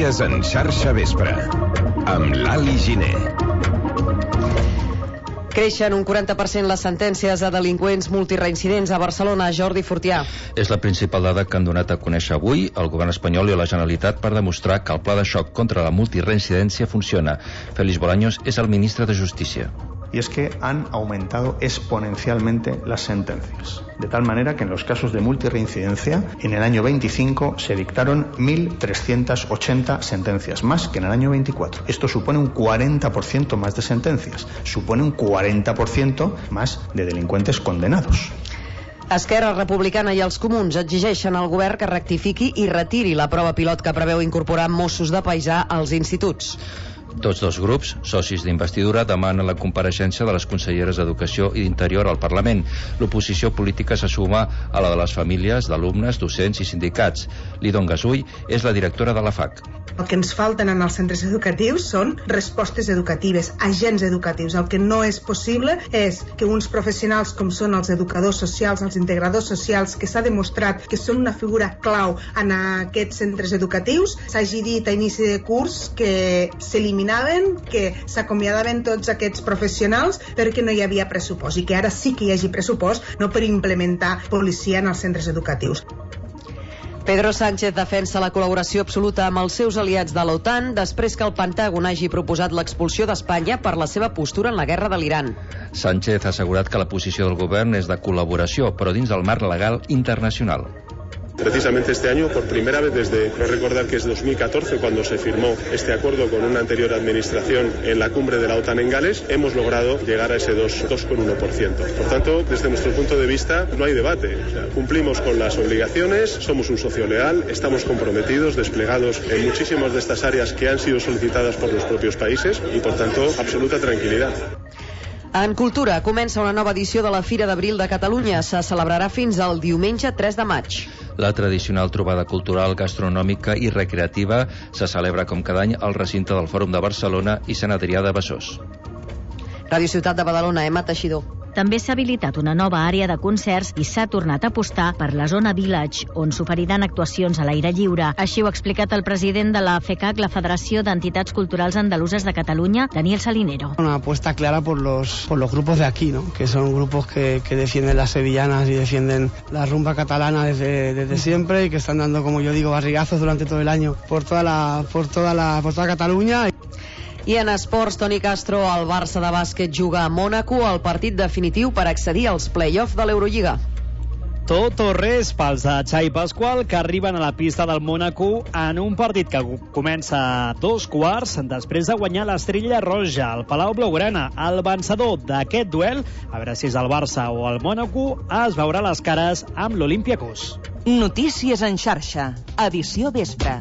Notícies en xarxa vespre, amb l'Ali Giner. Creixen un 40% les sentències a delinqüents multireincidents a Barcelona. Jordi Fortià. És la principal dada que han donat a conèixer avui el govern espanyol i la Generalitat per demostrar que el pla de xoc contra la multireincidència funciona. Félix Bolaños es el ministro de Justicia. Y es que han aumentado exponencialmente las sentencias. De tal manera que en los casos de multirreincidencia, en el año 25 se dictaron 1.380 sentencias, más que en el año 24. Esto supone un 40% más de sentencias, supone un 40% más de delincuentes condenados. Esquerra Republicana i els Comuns exigeixen al govern que rectifiqui i retiri la prova pilot que preveu incorporar Mossos de paisà als instituts. Tots dos grups, socis d'investidura, demanen la compareixença de les conselleres d'Educació i d'Interior al Parlament. L'oposició política se suma a la de les famílies, d'alumnes, docents i sindicats. Lidon Gasull és la directora de la FAC. El que ens falten en els centres educatius són respostes educatives, agents educatius. El que no és possible és que uns professionals com són els educadors socials, els integradors socials, que s'ha demostrat que són una figura clau en aquests centres educatius, s'hagi dit a inici de curs que s'eliminaven, que s'acomiadaven tots aquests professionals perquè no hi havia pressupost i que ara sí que hi hagi pressupost, no per implementar policia en els centres educatius. Pedro Sánchez defensa la col·laboració absoluta amb els seus aliats de l'OTAN després que el Pentàgon hagi proposat l'expulsió d'Espanya per la seva postura en la guerra de l'Iran. Sánchez ha assegurat que la posició del govern és de col·laboració, però dins del marc legal internacional. Precisamente este año, por primera vez desde, creo recordar que es 2014, cuando se firmó este acuerdo con una anterior administración en la cumbre de la OTAN en Gales, hemos logrado llegar a ese 2,1%. Por tanto, desde nuestro punto de vista, no hay debate. O sea, cumplimos con las obligaciones, somos un socio leal, estamos comprometidos, desplegados en muchísimas de estas áreas que han sido solicitadas por los propios países y, por tanto, absoluta tranquilidad. En cultura, comença una nova edició de la Fira d'Abril de Catalunya. Se celebrarà fins al diumenge 3 de maig. La tradicional trobada cultural, gastronòmica i recreativa se celebra com cada any al recinte del Fòrum de Barcelona i Sant Adrià de Besòs. Ràdio Ciutat de Badalona, Emma Teixidor. També s'ha habilitat una nova àrea de concerts i s'ha tornat a apostar per la zona Village, on s'oferiran actuacions a l'aire lliure. Així ho ha explicat el president de la FECAC, la Federació d'Entitats Culturals Andaluses de Catalunya, Daniel Salinero. Una apuesta clara por los grupos de aquí, ¿no? Que son grupos que defienden las sevillanas y defienden la rumba catalana desde siempre y que están dando, como yo digo, barrigazos durante todo el año por toda Catalunya. I en esports, Toni Castro, el Barça de bàsquet juga a Mònaco el partit definitiu per accedir als play-off de l'Eurolliga. Tot o res pels de Xavi Pasqual, que arriben a la pista del Mònaco en un partit que comença a 2:15 després de guanyar l'Estrella Roja al Palau Blaugrana. El vencedor d'aquest duel, a veure si és el Barça o el Mònaco, es veurà les cares amb l'Olympiacos. Notícies en xarxa, edició vespre.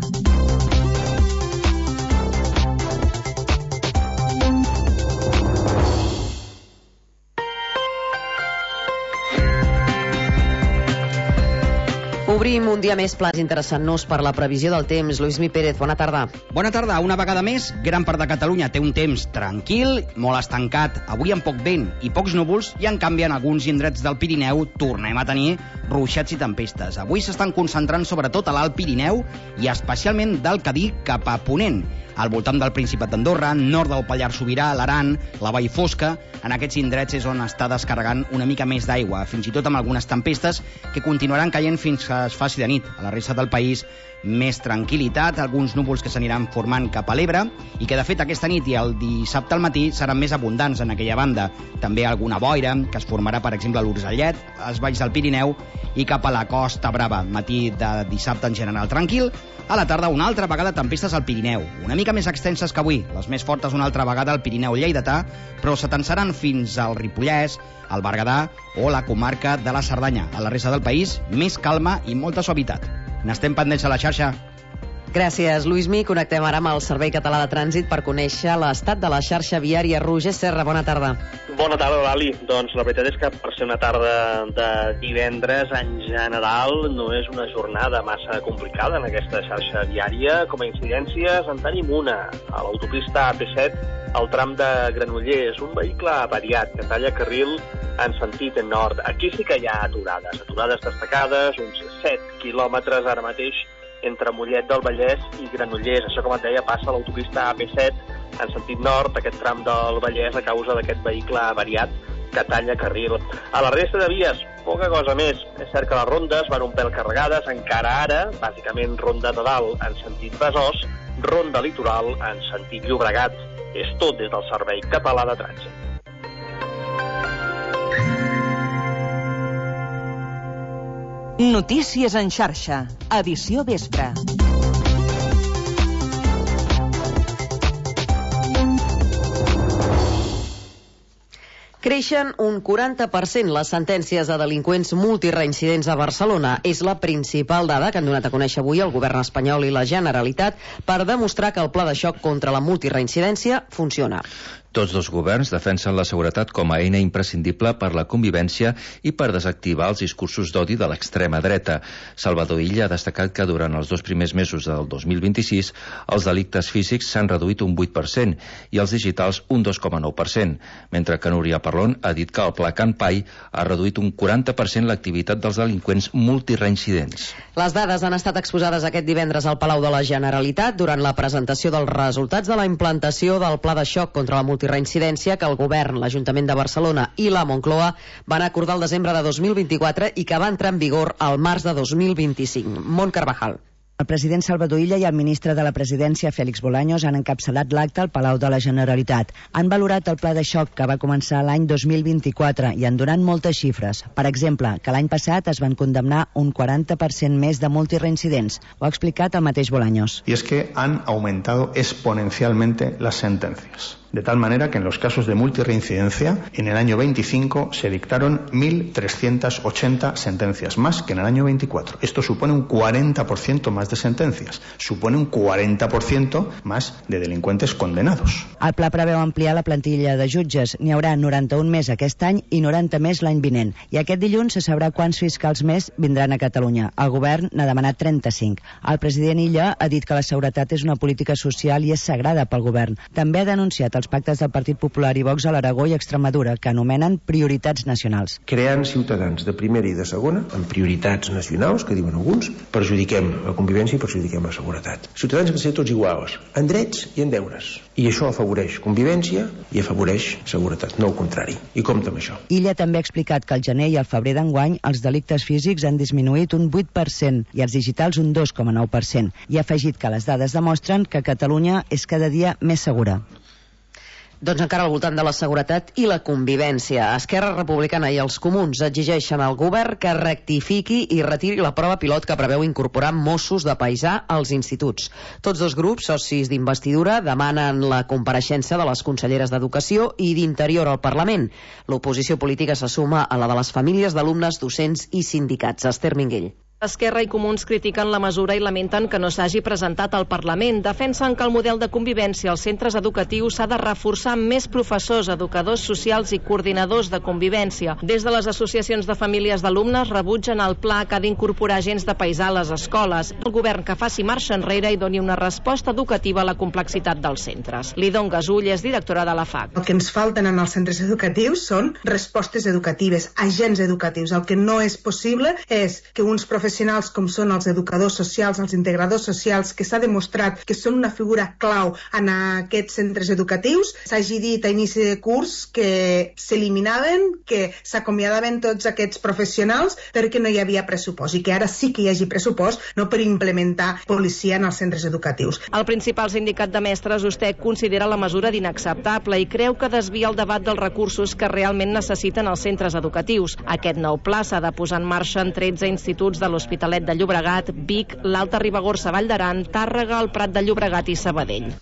Obrim un dia més plans interessant-nos per la previsió del temps. Lluís Mi Pérez, bona tarda. Bona tarda. Una vegada més, gran part de Catalunya té un temps tranquil, molt estancat, avui amb poc vent i pocs núvols, i en canvi en alguns indrets del Pirineu tornem a tenir ruixats i tempestes. Avui s'estan concentrant sobretot a l'Alt Pirineu i especialment del Cadí cap a Ponent, al voltant del Principat d'Andorra, nord del Pallars Sobirà, l'Aran, la Vall Fosca. En aquests indrets és on està descarregant una mica més d'aigua, fins i tot amb algunes tempestes que continuaran caient fins que es faci de nit. A la resta del país, més tranquil·litat, alguns núvols que s'aniran formant cap a l'Ebre i que de fet aquesta nit i el dissabte al matí seran més abundants en aquella banda. També alguna boira que es formarà, per exemple, a l'Urgellet, als valls del Pirineu i cap a la Costa Brava. Matí de dissabte en general tranquil. A la tarda una altra vegada tempestes al Pirineu, una mica més extenses que avui, les més fortes una altra vegada al Pirineu lleidatà, però s'atansaran fins al Ripollès, al Berguedà o la comarca de la Cerdanya. A la resta del país, més calma i molta suavitat. N'estem pendents a la xarxa. Gràcies, Lluís Mi. Connectem ara amb el Servei Català de Trànsit per conèixer l'estat de la xarxa viària. Roger Serra, bona tarda. Bona tarda, Lali. Doncs la veritat és que per ser una tarda de divendres, en general, no és una jornada massa complicada en aquesta xarxa viària. Com a incidències en tenim una. A l'autopista AP7, al tram de Granollers, un vehicle avariat que talla carril en sentit nord. Aquí sí que hi ha aturades destacades, uns 7 quilòmetres ara mateix entre Mollet del Vallès i Granollers. Això, com et deia, passa a l'autopista AP7 en sentit nord, aquest tram del Vallès, a causa d'aquest vehicle avariat que talla carril. A la resta de vies, poca cosa més. És cert que les rondes van un pèl carregades, encara ara, bàsicament ronda de dalt en sentit Besòs, ronda litoral en sentit Llobregat. És tot des del Servei Català de Trànsit. Notícies en xarxa, edició vespre. Creixen un 40% les sentències a delinqüents multireincidents a Barcelona. És la principal dada que han donat a conèixer avui el govern espanyol i la Generalitat per demostrar que el pla de xoc contra la multireincidència funciona. Tots dos governs defensen la seguretat com a eina imprescindible per la convivència i per desactivar els discursos d'odi de l'extrema dreta. Salvador Illa ha destacat que durant els 2 primers mesos del 2026 els delictes físics s'han reduït un 8% i els digitals un 2,9%, mentre que Núria Parlon ha dit que el pla Can Pai ha reduït un 40% l'activitat dels delinqüents multireincidents. Les dades han estat exposades aquest divendres al Palau de la Generalitat durant la presentació dels resultats de la implantació del pla de xoc contra la multireincidència que el govern, l'Ajuntament de Barcelona i la Moncloa van acordar el desembre de 2024 i que va entrar en vigor al març de 2025. Mont Carvajal. El president Salvador Illa i el ministre de la Presidència, Félix Bolaños, han encapçalat l'acte al Palau de la Generalitat. Han valorat el pla de xoc que va començar l'any 2024 i han donat moltes xifres. Per exemple, que l'any passat es van condemnar un 40% més de multireincidents. Ho ha explicat el mateix Bolaños. Y es que han aumentado exponencialmente las sentencias. De tal manera que en los casos de multirreincidencia, en el año 25 se dictaron 1.380 sentencias, más que en el año 24. Esto supone un 40% más de sentencias, supone un 40% más de delincuentes condenados. El pla preveu ampliar la plantilla de jutges. N'hi haurà 91 més aquest any i 90 més l'any vinent. I aquest dilluns se sabrà quants fiscals més vindran a Catalunya. El govern n'ha demanat 35. El president Illa ha dit que la seguretat és una política social i és sagrada pel govern. També ha denunciat els pactes del Partit Popular i Vox a l'Aragó i Extremadura, que anomenen prioritats nacionals. Creant ciutadans de primera i de segona, amb prioritats nacionals, que diuen alguns, perjudiquem la convivència i perjudiquem la seguretat. Ciutadans han de ser tots iguals, en drets i en deures. I això afavoreix convivència i afavoreix seguretat, no el contrari. I compta amb això. Illa també ha explicat que al gener i al febrer d'enguany els delictes físics han disminuït un 8% i els digitals un 2,9%. I ha afegit que les dades demostren que Catalunya és cada dia més segura. Doncs encara al voltant de la seguretat i la convivència. Esquerra Republicana i els Comuns exigeixen al govern que rectifiqui i retiri la prova pilot que preveu incorporar Mossos de paisà als instituts. Tots dos grups, socis d'investidura, demanen la compareixença de les conselleres d'Educació i d'Interior al Parlament. L'oposició política se suma a la de les famílies d'alumnes, docents i sindicats. Esther Minguell. Esquerra i Comuns critiquen la mesura i lamenten que no s'hagi presentat al Parlament. Defensen que el model de convivència als centres educatius s'ha de reforçar amb més professors, educadors socials i coordinadors de convivència. Des de les associacions de famílies d'alumnes rebutgen el pla que ha d'incorporar agents de paisà a les escoles. El govern que faci marxa enrere i doni una resposta educativa a la complexitat dels centres. Lidon Gasull és directora de la FAC. El que ens falten en els centres educatius són respostes educatives, agents educatius. El que no és possible és que uns professors com són els educadors socials, els integradors socials, que s'ha demostrat que són una figura clau en aquests centres educatius. S'hagi dit a inici de curs que s'eliminaven, que s'acomiadaven tots aquests professionals perquè no hi havia pressupost i que ara sí que hi hagi pressupost, no per implementar policia en els centres educatius. El principal sindicat de mestres, USTEC, considera la mesura d'inacceptable i creu que desvia el debat dels recursos que realment necessiten els centres educatius. Aquest nou pla s'ha de posar en marxa en 13 instituts de l'Hospitalet de Llobregat, Vic, l'Alta Ribagorça, Vall d'Aran, Tàrrega, el Prat de Llobregat i Sabadell.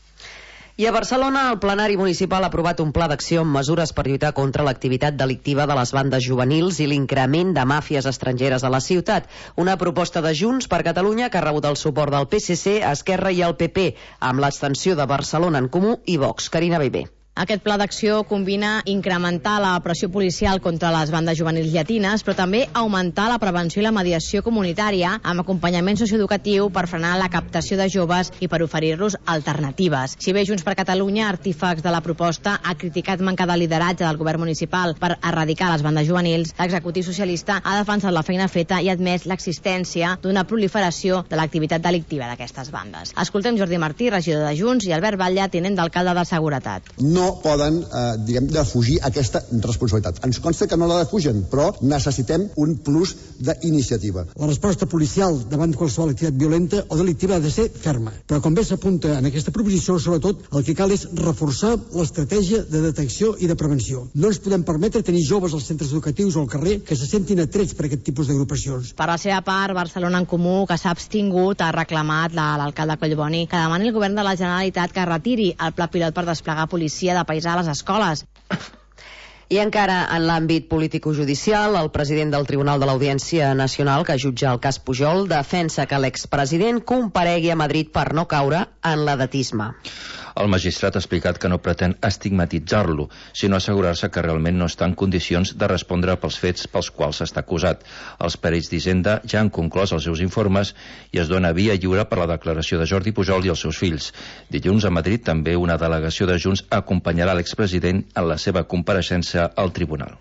I a Barcelona, el plenari municipal ha aprovat un pla d'acció amb mesures per lluitar contra l'activitat delictiva de les bandes juvenils i l'increment de màfies estrangeres a la ciutat. Una proposta de Junts per Catalunya que ha rebut el suport del PSC, Esquerra i el PP, amb l'abstenció de Barcelona en Comú i Vox. Carina Bebé. Aquest pla d'acció combina incrementar la pressió policial contra les bandes juvenils llatines, però també augmentar la prevenció i la mediació comunitària amb acompanyament socioeducatiu per frenar la captació de joves i per oferir-los alternatives. Si bé Junts per Catalunya, artífex de la proposta, ha criticat manca de lideratge del govern municipal per erradicar les bandes juvenils, l'executiu socialista ha defensat la feina feta i ha admès l'existència d'una proliferació de l'activitat delictiva d'aquestes bandes. Escoltem Jordi Martí, regidor de Junts, i Albert Batlle, tinent d'alcalde de Seguretat. No poden, defugir aquesta responsabilitat. Ens consta que no la defugen, però necessitem un plus d'iniciativa. La resposta policial davant qualsevol activitat violenta o delictiva ha de ser ferma. Però com bé s'apunta en aquesta proposició, sobretot el que cal és reforçar l'estratègia de detecció i de prevenció. No ens podem permetre tenir joves als centres educatius o al carrer que se sentin atrets per aquest tipus d'agrupacions. Per la seva part, Barcelona en Comú, que s'ha abstingut, ha reclamat l'alcalde Collboni que demani al govern de la Generalitat que retiri el pla pilot per desplegar policia de paisà a les escoles. I encara en l'àmbit político-judicial, el president del Tribunal de l'Audiència Nacional, que jutja el cas Pujol, defensa que l'expresident comparegui a Madrid per no caure en l'edatisme. El magistrat ha explicat que no pretén estigmatitzar-lo, sinó assegurar-se que realment no està en condicions de respondre pels fets pels quals està acusat. Els perills d'Hisenda ja han conclòs els seus informes i es dona via lliure per la declaració de Jordi Pujol i els seus fills. Dilluns a Madrid també una delegació de Junts acompanyarà l'expresident en la seva compareixença al tribunal.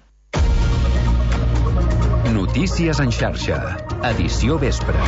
Notícies en xarxa. Edició vespre.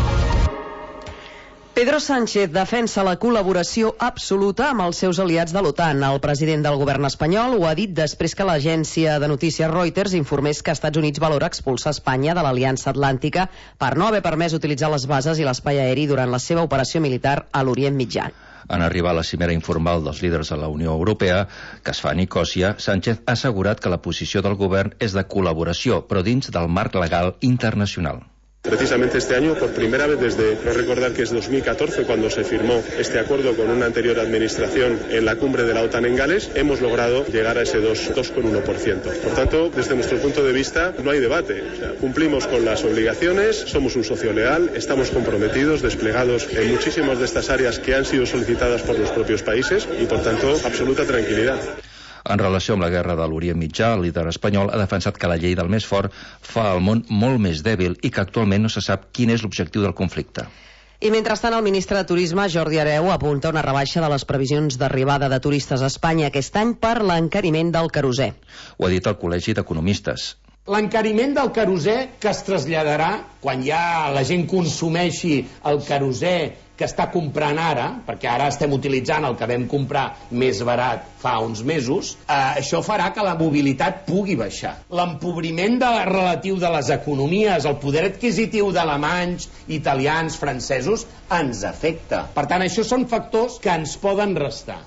Pedro Sánchez defensa la col·laboració absoluta amb els seus aliats de l'OTAN. El president del govern espanyol ho ha dit després que l'agència de notícies Reuters informés que Estats Units valora expulsar Espanya de l'Aliança Atlàntica per no haver permès utilitzar les bases i l'espai aeri durant la seva operació militar a l'Orient Mitjà. En arribar a la cimera informal dels líders de la Unió Europea, que es fa a Nicòsia, Sánchez ha assegurat que la posició del govern és de col·laboració, però dins del marc legal internacional. Precisamente este año, por primera vez desde, no recordar que es 2014, cuando se firmó este acuerdo con una anterior administración en la cumbre de la OTAN en Gales, hemos logrado llegar a ese 2,1%. Por tanto, desde nuestro punto de vista, no hay debate. O sea, cumplimos con las obligaciones, somos un socio leal, estamos comprometidos, desplegados en muchísimas de estas áreas que han sido solicitadas por los propios países y, por tanto, absoluta tranquilidad. En relació amb la guerra de l'Orient Mitjà, el líder espanyol ha defensat que la llei del més fort fa el món molt més dèbil i que actualment no se sap quin és l'objectiu del conflicte. I mentrestant, el ministre de Turisme, Jordi Hereu, apunta una rebaixa de les previsions d'arribada de turistes a Espanya aquest any per l'encariment del querosè. Ho ha dit el Col·legi d'Economistes. L'encariment del querosè que es traslladarà quan ja la gent consumeixi el querosè que està comprant ara, perquè ara estem utilitzant el que vam comprar més barat fa uns mesos, això farà que la mobilitat pugui baixar. L'empobriment relatiu de les economies, el poder adquisitiu d'alemanys, italians, francesos, ens afecta. Per tant, això són factors que ens poden restar.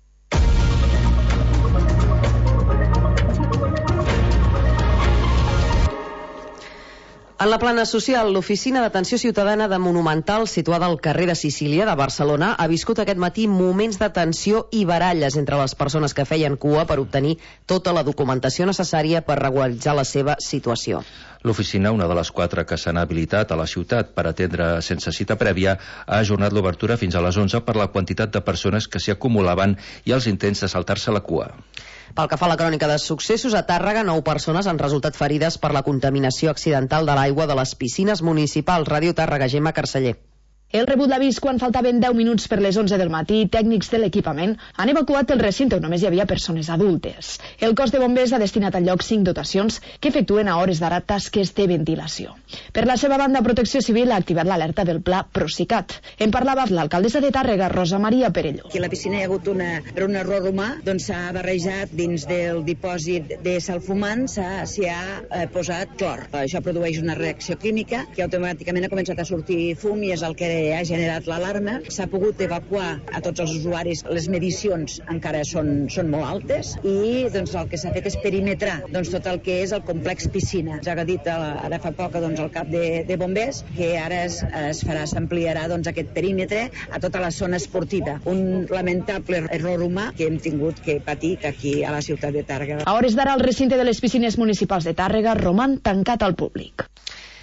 En la plana social, l'Oficina d'Atenció Ciutadana de Monumental, situada al carrer de Sicília de Barcelona, ha viscut aquest matí moments de tensió i baralles entre les persones que feien cua per obtenir tota la documentació necessària per regularitzar la seva situació. L'oficina, una de les 4 que s'han habilitat a la ciutat per atendre sense cita prèvia, ha ajornat l'obertura fins a les 11 per la quantitat de persones que s'hi acumulaven i els intents de saltar-se la cua. Pel que fa a la crònica de successos, a Tàrrega 9 persones han resultat ferides per la contaminació accidental de l'aigua de les piscines municipals. Ràdio Tàrrega, Gemma Carceller. El rebut l'avís quan faltaven 10 minuts per les 11 del matí, tècnics de l'equipament han evacuat el recinte on només hi havia persones adultes. El cos de bombers ha destinat al lloc 5 dotacions que efectuen a hores d'ara tasques de ventilació. Per la seva banda, Protecció Civil ha activat l'alerta del pla Procicat. En parlava l'alcaldessa de Tàrrega, Rosa Maria Perelló. Aquí a la piscina hi ha hagut per un error humà, doncs s'ha barrejat dins del dipòsit de sal fumant, s'hi ha posat clor. Això produeix una reacció química que automàticament ha començat a sortir fum i és el que ha generat l'alarma. S'ha pogut evacuar a tots els usuaris. Les medicions encara són molt altes i doncs, el que s'ha fet és perimetrar tot el que és el complex piscina. Ja ha dit ara fa poc el cap de bombers que ara s'ampliarà aquest perímetre a tota la zona esportiva. Un lamentable error humà que hem tingut que patir aquí a la ciutat de Tàrrega. A hores d'ara el recinte de les piscines municipals de Tàrrega roman tancat al públic.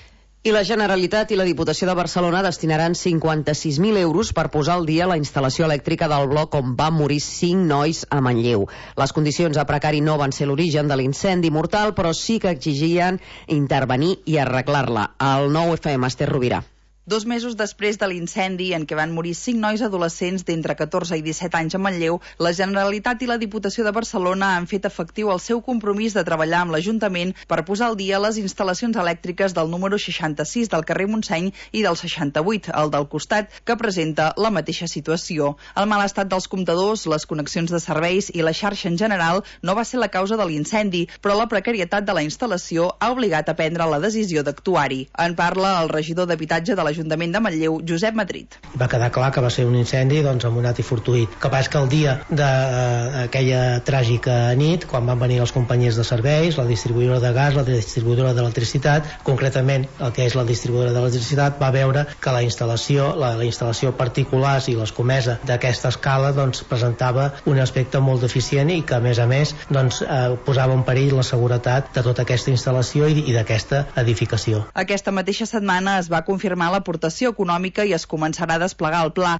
I la Generalitat i la Diputació de Barcelona destinaran 56.000 euros per posar al dia la instal·lació elèctrica del bloc on van morir 5 nois a Manlleu. Les condicions a precari no van ser l'origen de l'incendi mortal, però sí que exigien intervenir i arreglar-la. El 9FM, Esther Rovira. 2 mesos després de l'incendi en què van morir 5 nois adolescents d'entre 14 i 17 anys a Manlleu, la Generalitat i la Diputació de Barcelona han fet efectiu el seu compromís de treballar amb l'Ajuntament per posar al dia les instal·lacions elèctriques del número 66 del carrer Montseny i del 68, el del costat, que presenta la mateixa situació. El mal estat dels comptadors, les connexions de serveis i la xarxa en general no va ser la causa de l'incendi, però la precarietat de la instal·lació ha obligat a prendre la decisió d'actuar-hi. En parla el regidor d'Habitatge de l'Ajuntament de Manlleu, Josep Madrid. Va quedar clar que va ser un incendi amunat i fortuït. Que pas que el dia d'aquella tràgica nit, quan van venir els companyies de serveis, la distribuïdora de gas, la distribuïdora d'electricitat, concretament el que és la distribuïdora d'electricitat, va veure que la instal·lació particulars i l'escomesa d'aquesta escala presentava un aspecte molt deficient i que a més posava en perill la seguretat de tota aquesta instal·lació i d'aquesta edificació. Aquesta mateixa setmana es va confirmar l'aportació econòmica i es començarà a desplegar el pla.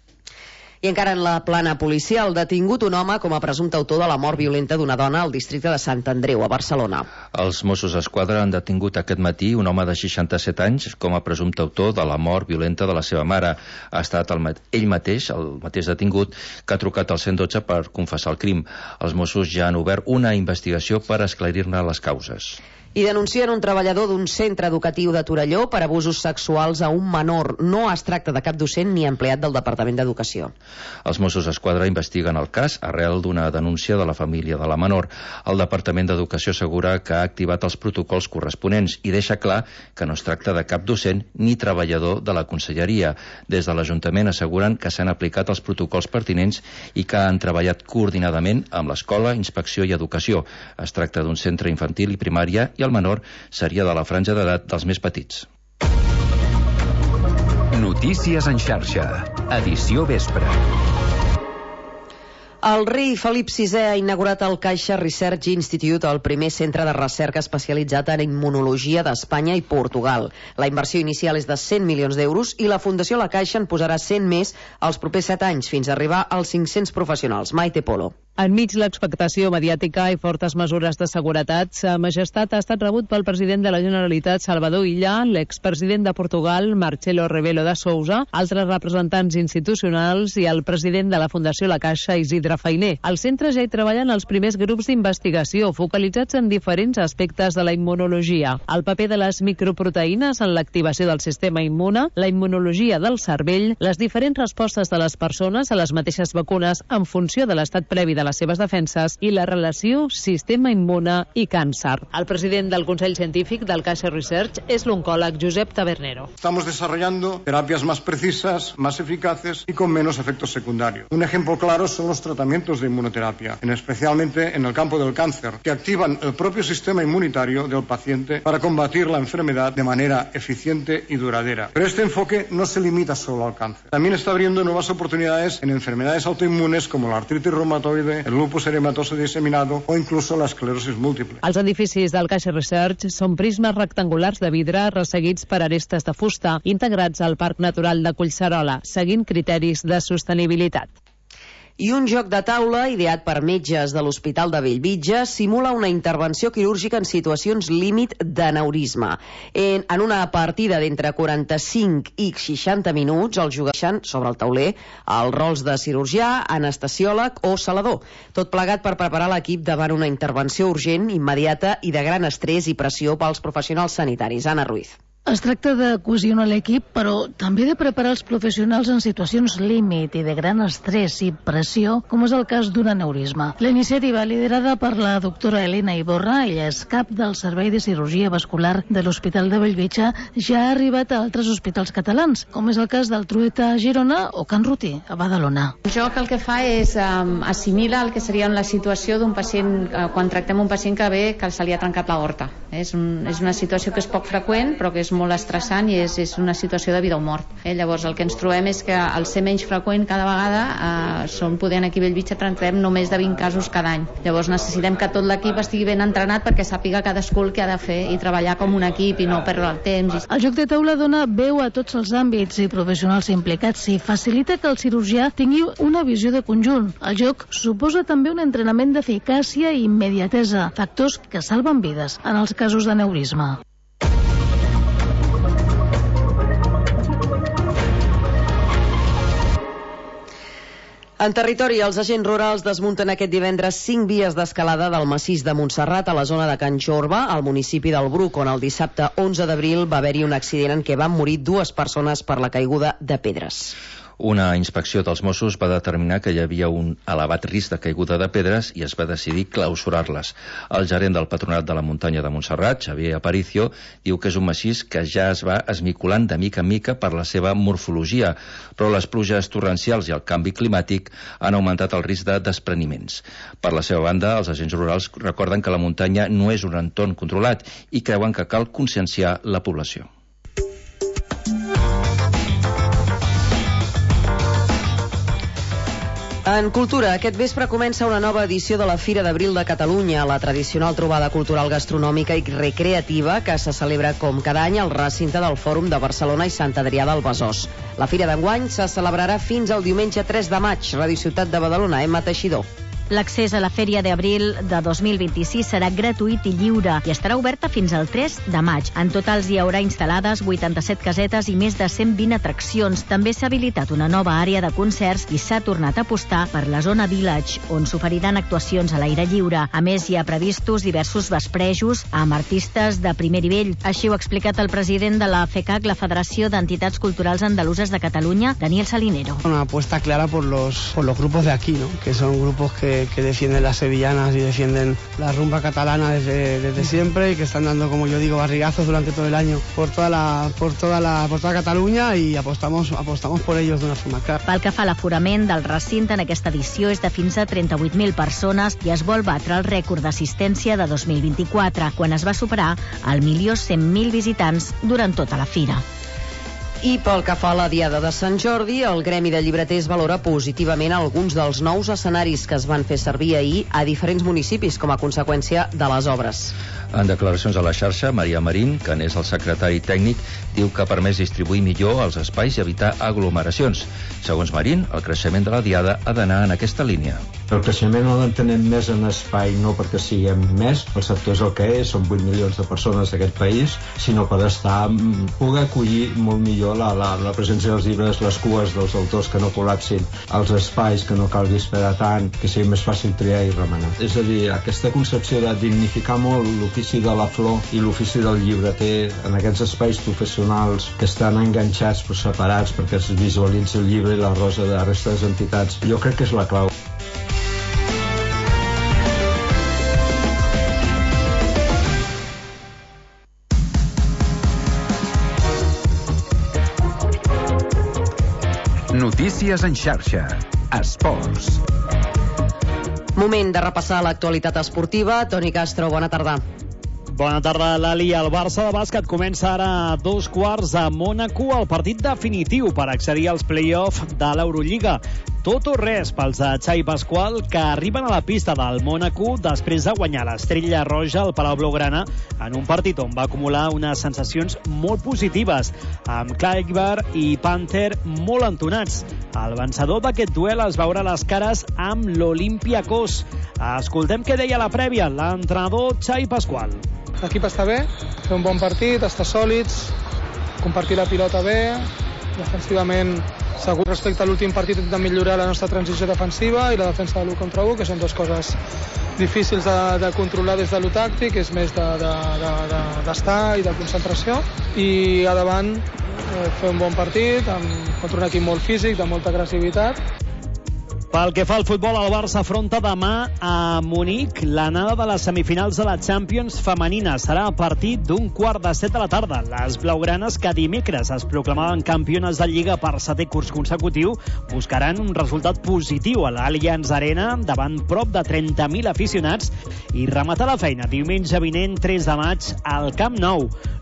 I encara en la plana policial, detingut un home com a presumpte autor de la mort violenta d'una dona al districte de Sant Andreu, a Barcelona. Els Mossos d'Esquadra han detingut aquest matí un home de 67 anys com a presumpte autor de la mort violenta de la seva mare. Ha estat ell mateix, el mateix detingut, que ha trucat al 112 per confessar el crim. Els Mossos ja han obert una investigació per esclarir-ne les causes. I denuncien un treballador d'un centre educatiu de Torelló per abusos sexuals a un menor. No es tracta de cap docent ni empleat del Departament d'Educació. Els Mossos d'Esquadra investiguen el cas arrel d'una denúncia de la família de la menor. El Departament d'Educació assegura que ha activat els protocols corresponents i deixa clar que no es tracta de cap docent ni treballador de la conselleria. Des de l'Ajuntament asseguren que s'han aplicat els protocols pertinents i que han treballat coordinadament amb l'Escola, Inspecció i Educació. Es tracta d'un centre infantil i primària i el menor seria de la franja d'edat dels més petits. Notícies en xarxa. Edició vespre. El rei Felip VI ha inaugurat el Caixa Research Institute, el primer centre de recerca especialitzat en immunologia d'Espanya i Portugal. La inversió inicial és de 100 milions d'euros i la Fundació La Caixa en posarà 100 més els propers 7 anys, fins a arribar als 500 professionals. Maite Polo. Enmig l'expectació mediàtica i fortes mesures de seguretat, Sa Majestat ha estat rebut pel president de la Generalitat, Salvador Illa, l'expresident de Portugal, Marcelo Rebelo de Sousa, altres representants institucionals i el president de la Fundació La Caixa, Isidre Fainé. Al centre ja hi treballen els primers grups d'investigació, focalitzats en diferents aspectes de la immunologia. El paper de les microproteïnes en l'activació del sistema immune, la immunologia del cervell, les diferents respostes de les persones a les mateixes vacunes en funció de l'estat previ de les seves defenses i la relació sistema immune i càncer. El president del Consell Científic del Caixa Research és l'oncòleg Josep Tabernero. Estamos desarrollando terapias más precisas, más eficaces y con menos efectos secundarios. Un ejemplo claro son los tratamientos de inmunoterapia, especialmente en el campo del cáncer, que activan el propio sistema inmunitario del paciente para combatir la enfermedad de manera eficiente y duradera. Pero este enfoque no se limita solo al cáncer. También está abriendo nuevas oportunidades en enfermedades autoinmunes como la artritis reumatoide, el lupus eritematoso diseminado o incluso la esclerosis múltiple. Els edificis del Caixa Research són prismes rectangulars de vidre resseguits per arestes de fusta, integrats al Parc Natural de Collserola, seguint criteris de sostenibilitat. I un joc de taula ideat per metges de l'Hospital de Bellvitge simula una intervenció quirúrgica en situacions límit d'aneurisma. En una partida d'entre 45 i 60 minuts, els jugueixen sobre el tauler els rols de cirurgià, anestesiòleg o salador. Tot plegat per preparar l'equip davant una intervenció urgent, immediata i de gran estrès i pressió pels professionals sanitaris. Anna Ruiz. Es tracta de cohesionar l'equip, però també de preparar els professionals en situacions límit i de gran estrès i pressió, com és el cas d'un aneurisma. La iniciativa, liderada per la doctora Elena Iborra, ella és cap del Servei de Cirurgia Vascular de l'Hospital de Bellvitge, ja ha arribat a altres hospitals catalans, com és el cas del Trueta a Girona o Can Ruti, a Badalona. El joc el que fa és assimilar el que seria la situació d'un pacient, quan tractem un pacient que ve que se li ha trencat l'aorta. És una situació que és poc freqüent, però que és molt estressant i és una situació de vida o mort. Llavors el que ens trobem és que al ser menys freqüent cada vegada podent aquí a Bellvitge tractem només de 20 casos cada any. Llavors necessitem que tot l'equip estigui ben entrenat perquè sàpiga cadascú el que ha de fer i treballar com un equip i no perdre el temps. El joc de taula dona veu a tots els àmbits i professionals implicats i facilita que el cirurgià tingui una visió de conjunt. El joc suposa també un entrenament d'eficàcia i immediatesa, factors que salven vides en els casos d'aneurisma. En territori, els agents rurals desmunten aquest divendres 5 vies d'escalada del massís de Montserrat a la zona de Can Jorba, al municipi del Bruc, on el dissabte 11 d'abril va haver-hi un accident en què van morir 2 persones per la caiguda de pedres. Una inspecció dels Mossos va determinar que hi havia un elevat risc de caiguda de pedres i es va decidir clausurar-les. El gerent del Patronat de la Muntanya de Montserrat, Xavier Aparicio, diu que és un massís que ja es va esmiculant de mica en mica per la seva morfologia, però les pluges torrencials i el canvi climàtic han augmentat el risc de despreniments. Per la seva banda, els agents rurals recorden que la muntanya no és un entorn controlat i creuen que cal conscienciar la població. En cultura, aquest vespre comença una nova edició de la Fira d'Abril de Catalunya, la tradicional trobada cultural gastronòmica i recreativa que se celebra com cada any al recinte del Fòrum de Barcelona i Sant Adrià del Besòs. La Fira d'enguany se celebrarà fins al diumenge 3 de maig, Radio Ciutat de Badalona, Emma Teixidor. L'accés a la Fèria d'Abril de 2026 serà gratuït i lliure i estarà oberta fins al 3 de maig. En total hi haurà instal·lades 87 casetes i més de 120 atraccions. També s'ha habilitat una nova àrea de concerts i s'ha tornat a apostar per la zona Village, on s'oferiran actuacions a l'aire lliure. A més, hi ha previstos diversos vesprejos amb artistes de primer nivell. Així ho ha explicat el president de la FECAC, la Federació d'Entitats Culturals Andaluses de Catalunya, Daniel Salinero. Una apuesta clara por los grupos de aquí, ¿no? Que son grupos que defienden las sevillanas y defienden la rumba catalana desde siempre y que están dando, como yo digo, barrigazos durante todo el año por toda Catalunya y apostamos por ellos d'una forma clara. Pel que fa a l'aforament del recinte en aquesta edició és de fins a 38.000 persones i es vol batre el rècord d'assistència de 2024, quan es va superar el 1.100.000 visitants durant tota la fira. I pel que fa a la Diada de Sant Jordi, el Gremi de Llibreters valora positivament alguns dels nous escenaris que es van fer servir ahir a diferents municipis com a conseqüència de les obres. En declaracions a la xarxa, Maria Marín, que n'és el secretari tècnic, diu que ha permès distribuir millor els espais i evitar aglomeracions. Segons Marín, el creixement de la Diada ha d'anar en aquesta línia. El creixement no l'entenem més en espai, no perquè siguem més, el sector és el que és, són 8 milions de persones d'aquest país, sinó per poder acollir molt millor la presència dels llibres, les cues dels autors que no col·lapsin, els espais que no calgui esperar tant, que sigui més fàcil triar i remenar. És a dir, aquesta concepció de dignificar molt l'ofici de la flor i l'ofici del llibreter en aquests espais professionals que estan enganxats però separats perquè es visualitzi el llibre i la rosa de la resta de les entitats, jo crec que és la clau. Notícies en xarxa. Esports. Moment de repassar l'actualitat esportiva. Toni Castro, bona tarda. Bona tarda, Lali. El Barça de bàsquet comença ara a 2:15 a Mònaco el partit definitiu per accedir als play-off de l'Eurolliga. Tot o res pels de Xavi Pasqual, que arriben a la pista del Mònaco després de guanyar l'Estrella Roja al Palau Blaugrana en un partit on va acumular unes sensacions molt positives, amb Clyburn i Panther molt entonats. El vencedor d'aquest duel es veurà les cares amb l'Olympiacos. Escoltem què deia a la prèvia l'entrenador Xavi Pasqual. L'equip està bé, fer un bon partit, estar sòlids, compartir la pilota bé, defensivament segur. Respecte a l'últim partit hem de millorar la nostra transició defensiva i la defensa de l'1 contra 1, que són dues coses difícils de controlar des de l'1 tàctic, és més d'estar i de concentració, i a davant fer un bon partit contra un equip molt físic, de molta agressivitat. Pel que fa al futbol, el Barça afronta demà a Munic l'anada de les semifinals de la Champions femenina. Serà a partir d'15:45 de la tarda. Les blaugranes, que dimecres es proclamaven campiones de Lliga per 7è curs consecutiu, buscaran un resultat positiu a l'Allianz Arena davant prop de 30.000 aficionats i rematar la feina diumenge vinent 3 de maig al Camp Nou.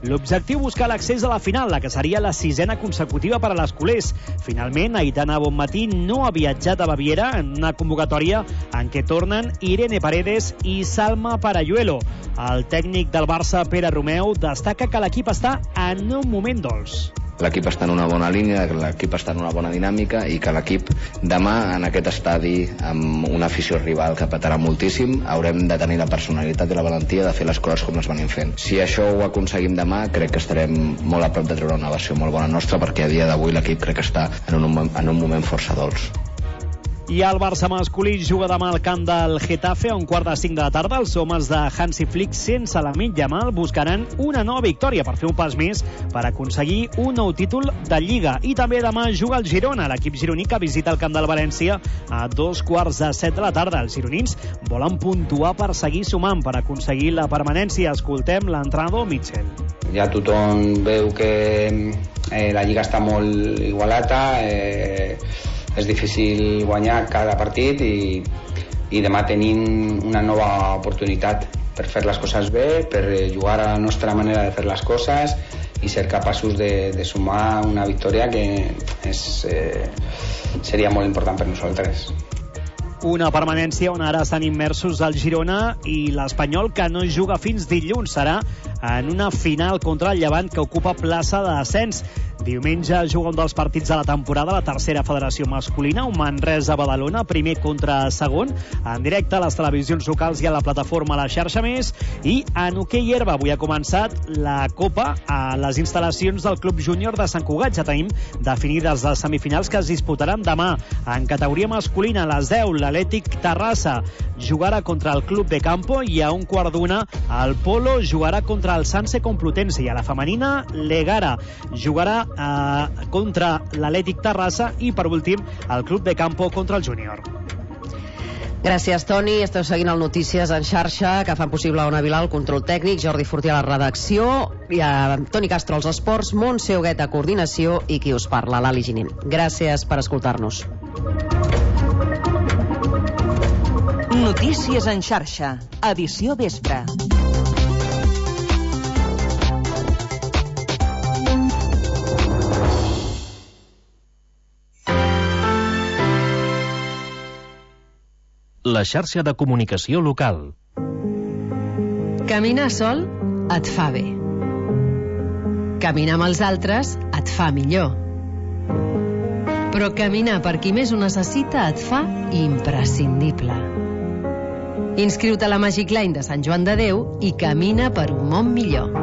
L'objectiu buscar l'accés a la final, la que seria la 6ª consecutiva per a les culers. Finalment, Aitana Bonmatí no ha viatjat a Baviera en una convocatòria en què tornen Irene Paredes i Salma Parayuelo. El tècnic del Barça, Pere Romeu, destaca que l'equip està en un moment dolç. L'equip està en una bona línia, l'equip està en una bona dinàmica i que l'equip demà en aquest estadi amb una afició rival que petarà moltíssim haurem de tenir la personalitat i la valentia de fer les coses com les venim fent. Si això ho aconseguim demà crec que estarem molt a prop de treure una versió molt bona nostra, perquè a dia d'avui l'equip crec que està en un moment força dolç. I el Barça masculí juga demà al camp del Getafe a 4:45 de la tarda. Els homes de Hansi Flick, sense Lamine Yamal, buscaran una nova victòria per fer un pas més per aconseguir un nou títol de Lliga. I també demà juga el Girona, l'equip gironí que visita el camp del València a 6:45 de la tarda. Els gironins volen puntuar per seguir sumant, per aconseguir la permanència. Escoltem l'entrenador Mitchell. Ja tothom veu que la Lliga està molt igualada, és difícil guanyar cada partit i demà tenim una nova oportunitat per fer les coses bé, per jugar a la nostra manera de fer les coses i ser capaços de sumar una victòria que seria molt important per nosaltres. Una permanència on ara estan immersos el Girona i l'Espanyol, que no juga fins dilluns. Serà en una final contra el Llevant, que ocupa plaça de descens. Diumenge juga un dels partits de la temporada, la tercera federació masculina, un Manresa-Badalona, primer contra segon, en directe a les televisions locals i a la plataforma La Xarxa Més. I en hoquei herba avui ha començat la Copa a les instal·lacions del Club Júnior de Sant Cugat. Ja tenim definides les semifinals que es disputaran demà. En categoria masculina, a les 10, l'Atlètic Terrassa jugarà contra el Club de Campo i a 1:15 el Polo jugarà contra el Sanse Complutense, i a la femenina l'Egara jugarà contra l'Atlètic Terrassa i per últim el Club de Campo contra el Júnior. Gràcies, Toni. Esteu seguint el Notícies en xarxa, que fan possible Ona Vilà, el control tècnic, Jordi Fortí a la redacció, i a Toni Castro als esports, Montse Huguet a coordinació i qui us parla, l'Ali Giner. Gràcies per escoltar-nos. Notícies en xarxa, edició vespre. La xarxa de comunicació local. Caminar sol et fa bé. Caminar amb els altres et fa millor. Però caminar per qui més ho necessita et fa imprescindible. Inscriu-te a la Magic Line de Sant Joan de Déu i camina per un món millor.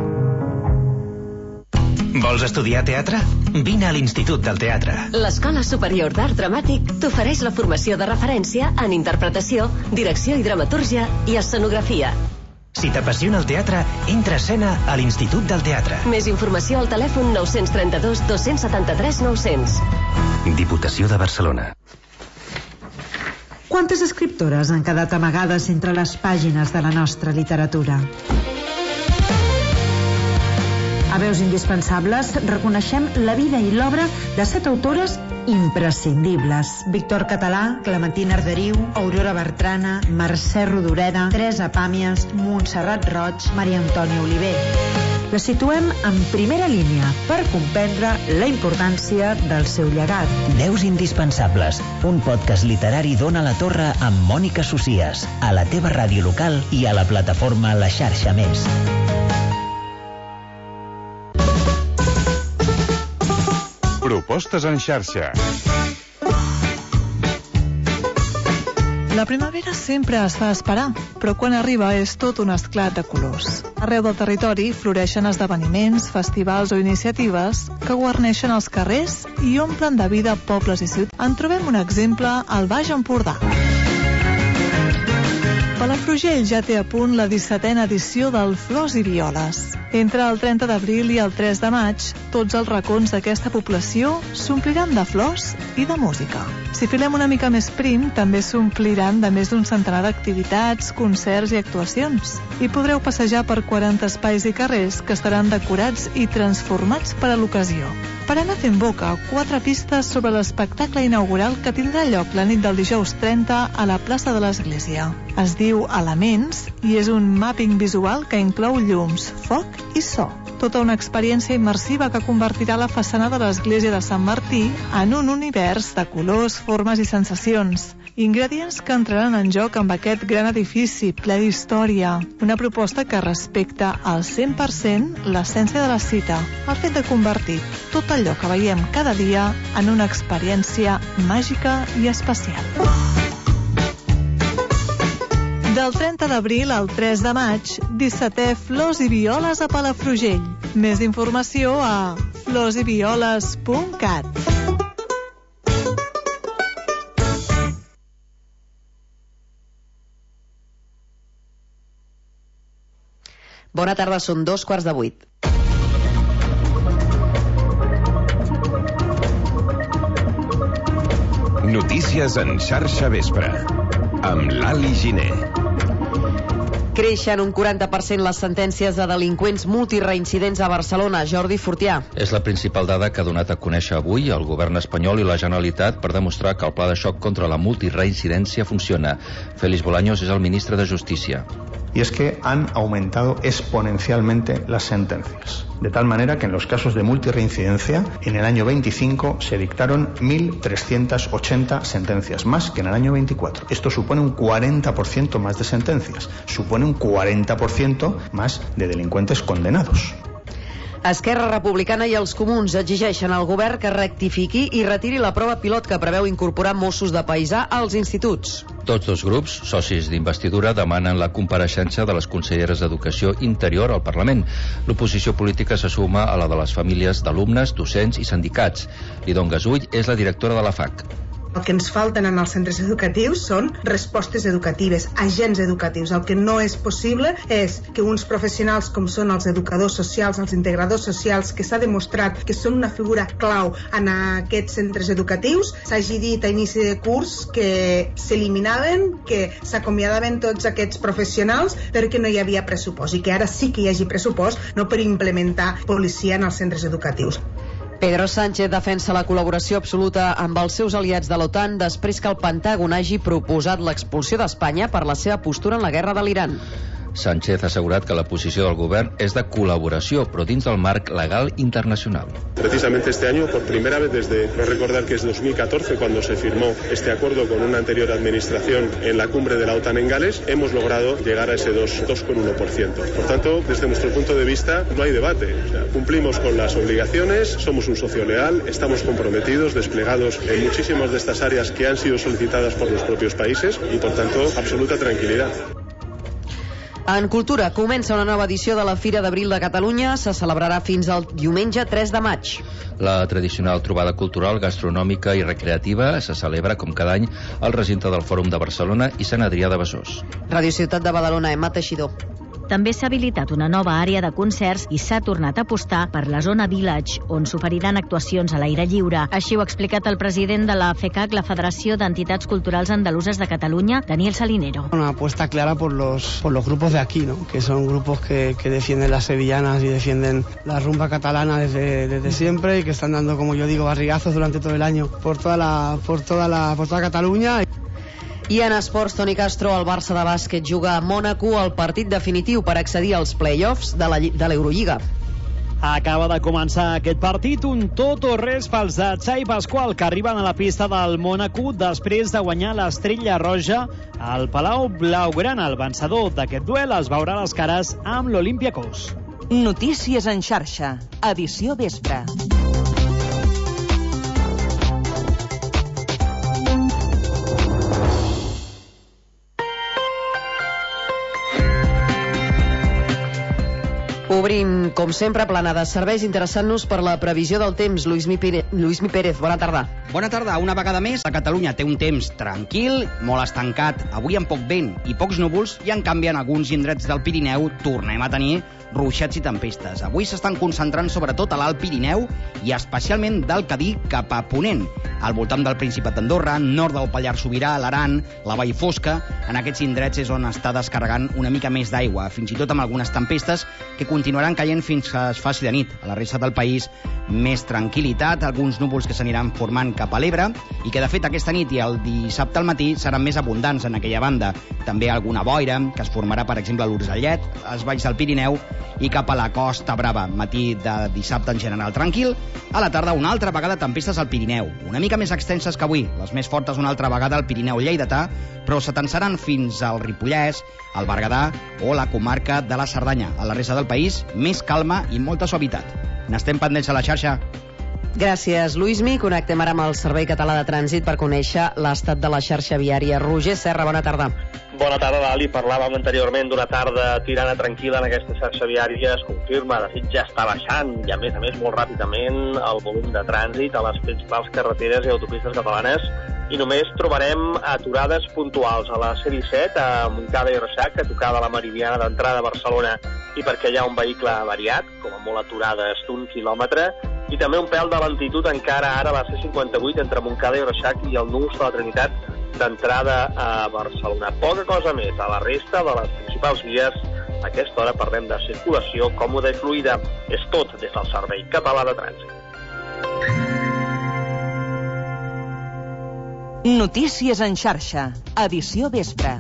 Vols estudiar teatre? Vine a l'Institut del Teatre. L'Escola Superior d'Art Dramàtic t'ofereix la formació de referència en interpretació, direcció i dramatúrgia i escenografia. Si t'apassiona el teatre, entra a escena a l'Institut del Teatre. Més informació al telèfon 932 273 900. Diputació de Barcelona. Quantes escriptores han quedat amagades entre les pàgines de la nostra literatura? A Veus Indispensables reconeixem la vida i l'obra de 7 autores imprescindibles. Víctor Català, Clementina Arderiu, Aurora Bertrana, Mercè Rodoreda, Teresa Pàmies, Montserrat Roig, Maria Antònia Oliver. La situem en primera línia per comprendre la importància del seu llegat. Veus Indispensables, un podcast literari d'Ona la Torre amb Mònica Socias, a la teva ràdio local i a la plataforma La Xarxa Més. Propostes en xarxa. La primavera sempre es fa esperar, però quan arriba és tot un esclat de colors. Arreu del territori floreixen esdeveniments, festivals o iniciatives que guarneixen els carrers i omplen de vida pobles i ciutats. En trobem un exemple al Baix Empordà. Palafrugell ja té a punt la 17a edició del Flors i Violes. Entre el 30 d'abril i el 3 de maig, tots els racons d'aquesta població s'ompliran de flors i de música. Si filem una mica més prim, també s'ompliran de més d'un centenar d'activitats, concerts i actuacions. I podreu passejar per 40 espais i carrers que estaran decorats i transformats per a l'ocasió. Per anar fent boca, 4 pistes sobre l'espectacle inaugural que tindrà lloc la nit del dijous 30 a la plaça de l'Església. Es diu Elements i és un mapping visual que inclou llums, foc i so. Tota una experiència immersiva que convertirà la façana de l'església de Sant Martí en un univers de colors, formes i sensacions. Ingredients que entraran en joc amb aquest gran edifici ple d'història. Una proposta que respecta al 100% l'essència de la cita, el fet de convertir tot allò que veiem cada dia en una experiència màgica i especial. Del 30 d'abril al 3 de maig, 17è Flors i Violes a Palafrugell. Més informació a florsivioles.cat. Bona tarda, són 7:45. Notícies en xarxa vespre, amb l'Ali Giner. Creixen un 40% les sentències de delinqüents multireincidents a Barcelona. Jordi Fortià. És la principal dada que ha donat a conèixer avui el govern espanyol i la Generalitat per demostrar que el pla de xoc contra la multireincidència funciona. Félix Bolaños és el ministre de Justícia. Y es que han aumentado exponencialmente las sentencias. De tal manera que en los casos de multirreincidencia, en el año 25 se dictaron 1.380 sentencias, más que en el año 24. Esto supone un 40% más de sentencias, supone un 40% más de delincuentes condenados. Esquerra Republicana i els Comuns exigeixen al govern que rectifiqui i retiri la prova pilot que preveu incorporar Mossos de paisà als instituts. Tots dos grups, socis d'investidura, demanen la compareixença de les conselleres d'Educació Interior al Parlament. L'oposició política se suma a la de les famílies d'alumnes, docents i sindicats. Lidon Gasull és la directora de la FAC. El que ens falten en els centres educatius són respostes educatives, agents educatius. El que no és possible és que uns professionals com són els educadors socials, els integradors socials, que s'ha demostrat que són una figura clau en aquests centres educatius, s'hagi dit a inici de curs que s'eliminaven, que s'acomiadaven tots aquests professionals perquè no hi havia pressupost i que ara sí que hi hagi pressupost, no per implementar policia en els centres educatius. Pedro Sánchez defensa la col·laboració absoluta amb els seus aliats de l'OTAN després que el Pentàgon hagi proposat l'expulsió d'Espanya per la seva postura en la guerra de l'Iran. Sánchez ha assegurat que la posició del govern és de col·laboració, però dins del marc legal internacional. Precisamente este año, por primera vez desde, no recordar que es 2014, cuando se firmó este acuerdo con una anterior administración en la cumbre de la OTAN en Gales, hemos logrado llegar a ese 2,1%. Por tanto, desde nuestro punto de vista, no hay debate. O sea, cumplimos con las obligaciones, somos un socio leal, estamos comprometidos, desplegados en muchísimas de estas áreas que han sido solicitadas por los propios países y, por tanto, absoluta tranquilidad. En cultura, comença una nova edició de la Fira d'Abril de Catalunya. Se celebrarà fins al diumenge 3 de maig. La tradicional trobada cultural, gastronòmica i recreativa se celebra, com cada any, al recinte del Fòrum de Barcelona i Sant Adrià de Besòs. Ràdio Ciutat de Badalona, Emma Teixidor. També s'ha habilitat una nova àrea de concerts i s'ha tornat a apostar per la zona Village, on s'oferiran actuacions a l'aire lliure. Així ho ha explicat el president de la FECAC, la Federació d'Entitats Culturals Andaluses de Catalunya, Daniel Salinero. Una apuesta clara por los grupos de aquí, ¿no? Que son grupos que defienden las sevillanas y defienden la rumba catalana desde siempre y que están dando, como yo digo, barrigazos durante todo el año por toda Catalunya. I en esports, Toni Castro, el Barça de bàsquet juga a Mònaco el partit definitiu per accedir als play-offs de l'Eurolliga. Acaba de començar aquest partit, un tot o res pels de Xavi Pasqual, que arriben a la pista del Mònaco després de guanyar l'Estrella Roja al Palau Blaugrana. El vencedor d'aquest duel es veurà les cares amb l'Olympiacos. Notícies en xarxa, edició vespre. Obrim, com sempre, plana de serveis, interessant-nos per la previsió del temps. Lluís Pérez, bona tarda. Bona tarda. Una vegada més, a Catalunya té un temps tranquil, molt estancat, avui amb poc vent i pocs núvols, i en canvi en alguns indrets del Pirineu tornem a tenir ruixats i tempestes. Avui s'estan concentrant sobretot a l'Alt Pirineu i especialment del Cadí cap a Ponent. al voltant del Principat d'Andorra, nord del Pallars Sobirà, l'Aran, la Vall Fosca. En aquests indrets és on està descarregant una mica més d'aigua, fins i tot amb algunes tempestes que continuaran caient fins que es faci de nit. A la resta del país, més tranquil·litat, alguns núvols que s'aniran formant cap a l'Ebre i que, de fet, aquesta nit i el dissabte al matí seran més abundants en aquella banda. També alguna boira que es formarà, per exemple, a l'Urgellet, als valls del Pirineu i cap a la Costa Brava. Matí de dissabte en general tranquil. A la tarda, una altra vegada tempestes al Pirineu, una mica més extenses que avui, les més fortes una altra vegada al Pirineu lleidatà, però s'atansaran fins al Ripollès, al Berguedà o la comarca de la Cerdanya. A la resta del país, més calma i molta suavitat. N'estem pendents a la xarxa. Gràcies, Luismi. Connectem ara amb el Servei Català de Trànsit per conèixer l'estat de la xarxa viària. Roger Serra, bona tarda. Bona tarda, Dali. Parlàvem anteriorment d'una tarda tirana tranquil·la en aquesta xarxa viària. Es confirma, de fet ja està baixant i a més molt ràpidament el volum de trànsit a les principals carreteres i autopistes catalanes i només trobarem aturades puntuals a la C-17 a Montcada i Reixac, a tocar de la Meridiana d'entrada a Barcelona i perquè hi ha un vehicle avariat, com a molt aturades d'1 quilòmetre, i també un pèl de lentitud encara ara a la C-58 entre Montcada i Reixac i el Nus de la Trinitat d'entrada a Barcelona. Poca cosa més. A la resta de les principals vies, a aquesta hora parlem de circulació còmoda i fluida. És tot des del Servei Català de Trànsit. Notícies en xarxa. Edició vespre.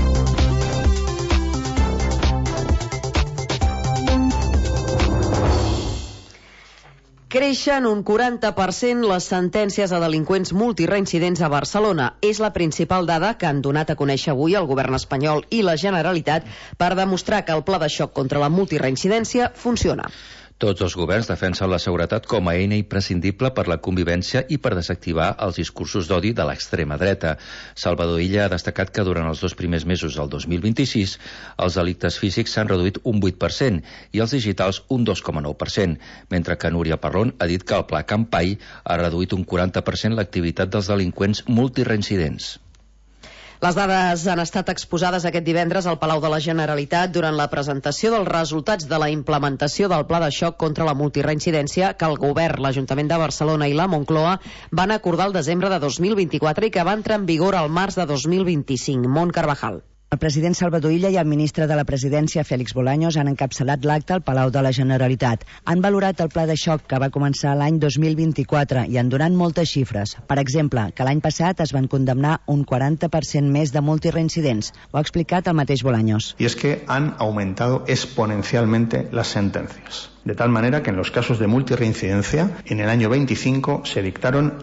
Creixen un 40% les sentències a delinqüents multireincidents a Barcelona. És la principal dada que han donat a conèixer avui el govern espanyol i la Generalitat per demostrar que el pla de xoc contra la multireincidència funciona. Tots els governs defensen la seguretat com a eina imprescindible per la convivència i per desactivar els discursos d'odi de l'extrema dreta. Salvador Illa ha destacat que durant els 2 primers mesos del 2026 els delictes físics s'han reduït un 8% i els digitals un 2,9%, mentre que Núria Parrón ha dit que el pla Campai ha reduït un 40% l'activitat dels delinqüents multireincidents. Les dades han estat exposades aquest divendres al Palau de la Generalitat durant la presentació dels resultats de la implementació del Pla de xoc contra la multireincidència que el govern, l'Ajuntament de Barcelona i la Moncloa van acordar el desembre de 2024 i que va entrar en vigor al març de 2025. Mont Carvajal. El president Salvador Illa i el ministre de la Presidència, Félix Bolaños, han encapçalat l'acte al Palau de la Generalitat. Han valorat el pla de xoc que va començar l'any 2024 i han donat moltes xifres. Per exemple, que l'any passat es van condemnar un 40% més de multireincidents. Ho ha explicat el mateix Bolaños. Y es que han aumentado exponencialmente las sentencias. De tal manera que en los casos de multirreincidencia, en el año 25 se dictaron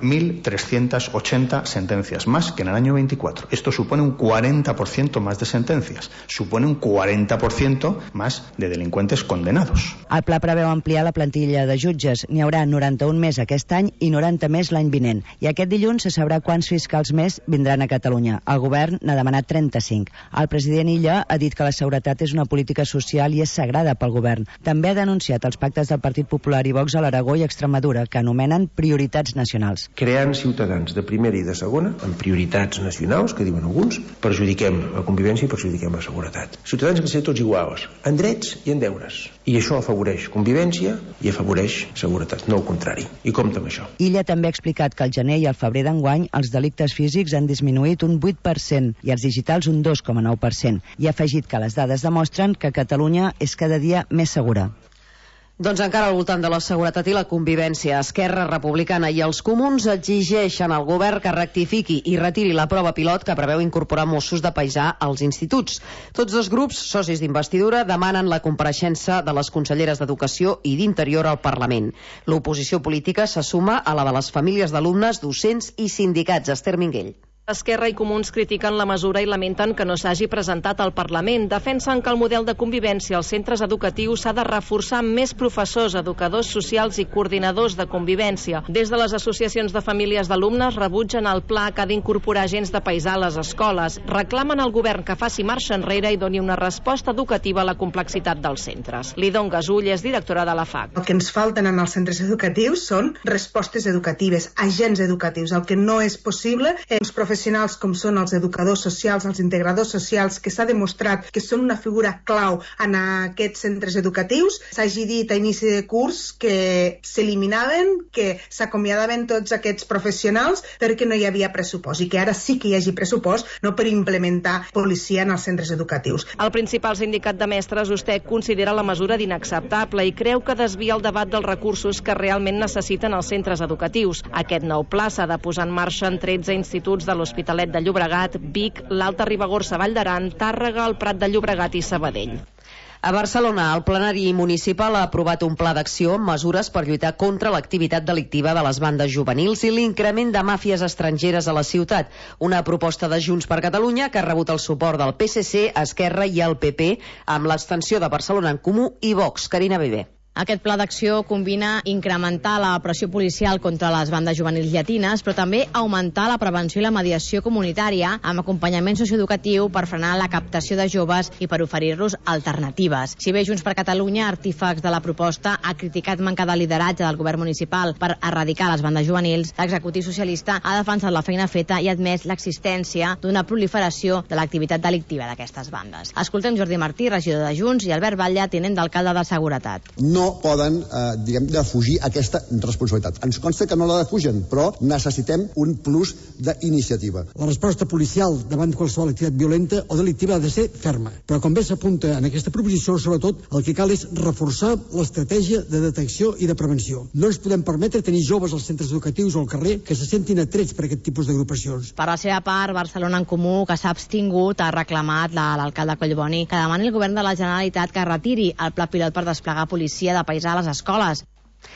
1.380 sentencias, más que en el año 24. Esto supone un 40% más de sentencias, supone un 40% más de delincuentes condenados. El pla preveu ampliar la plantilla de jutges. N'hi haurà 91 més aquest any i 90 més l'any vinent. I aquest dilluns se sabrà quants fiscals més vindran a Catalunya. El govern n'ha demanat 35. El president Illa ha dit que la seguretat és una política social i és sagrada pel govern. També ha denunciat els pactes del Partit Popular i Vox a l'Aragó i Extremadura, que anomenen prioritats nacionals. Creant ciutadans de primera i de segona, amb prioritats nacionals, que diuen alguns, perjudiquem la convivència i perjudiquem la seguretat. Ciutadans han de ser tots iguals, en drets i en deures. I això afavoreix convivència i afavoreix seguretat, no el contrari. I compta amb això. Illa també ha explicat que al gener i al febrer d'enguany els delictes físics han disminuït un 8% i els digitals un 2,9%. I ha afegit que les dades demostren que Catalunya és cada dia més segura. Doncs encara al voltant de la seguretat i la convivència, Esquerra Republicana i els Comuns exigeixen al govern que rectifiqui i retiri la prova pilot que preveu incorporar Mossos de paisà als instituts. Tots dos grups, socis d'investidura, demanen la compareixença de les conselleres d'Educació i d'Interior al Parlament. L'oposició política se suma a la de les famílies d'alumnes, docents i sindicats. Esther Minguell. Esquerra i Comuns critiquen la mesura i lamenten que no s'hagi presentat al Parlament. Defensen que el model de convivència als centres educatius s'ha de reforçar amb més professors, educadors socials i coordinadors de convivència. Des de les associacions de famílies d'alumnes rebutgen el pla que ha d'incorporar agents de paisà a les escoles. Reclamen al govern que faci marxa enrere i doni una resposta educativa a la complexitat dels centres. Lidon Gasull és directora de la FAC. El que ens falten en els centres educatius són respostes educatives, agents educatius. El que no és possible és professors professionals com són els educadors socials, els integradors socials, que s'ha demostrat que són una figura clau en aquests centres educatius. S'hagi dit a inici de curs que s'eliminaven, que s'acomiadaven tots aquests professionals perquè no hi havia pressupost i que ara sí que hi hagi pressupost, no per implementar policia en els centres educatius. El principal sindicat de mestres, USTEC, considera la mesura d'inacceptable i creu que desvia el debat dels recursos que realment necessiten els centres educatius. Aquest nou pla s'ha de posar en marxa en 13 instituts de l'Hospitalet de Llobregat, Vic, l'Alta Ribagorça Vall d'Aran, Tàrrega, el Prat de Llobregat i Sabadell. A Barcelona, el plenari municipal ha aprovat un pla d'acció amb mesures per lluitar contra l'activitat delictiva de les bandes juvenils i l'increment de màfies estrangeres a la ciutat. Una proposta de Junts per Catalunya que ha rebut el suport del PSC, Esquerra i el PP, amb l'abstenció de Barcelona en Comú i Vox. Carina Viver. Aquest pla d'acció combina incrementar la pressió policial contra les bandes juvenils llatines, però també augmentar la prevenció i la mediació comunitària amb acompanyament socioeducatiu per frenar la captació de joves i per oferir-los alternatives. Si bé Junts per Catalunya, artífex de la proposta, ha criticat manca de lideratge del govern municipal per erradicar les bandes juvenils, l'executiu socialista ha defensat la feina feta i ha admès l'existència d'una proliferació de l'activitat delictiva d'aquestes bandes. Escoltem Jordi Martí, regidor de Junts, i Albert Batlle, tinent d'alcalde de Seguretat. No poden, defugir aquesta responsabilitat. Ens consta que no la defugen, però necessitem un plus d'iniciativa. La resposta policial davant qualsevol activitat violenta o delictiva ha de ser ferma. Però com bé s'apunta en aquesta proposició, sobretot el que cal és reforçar l'estratègia de detecció i de prevenció. No ens podem permetre tenir joves als centres educatius o al carrer que se sentin atrets per aquest tipus d'agrupacions. Per la seva part, Barcelona en Comú, que s'ha abstingut, ha reclamat l'alcalde Collboni que demani al govern de la Generalitat que retiri el pla pilot per desplegar policia de paisà a les escoles.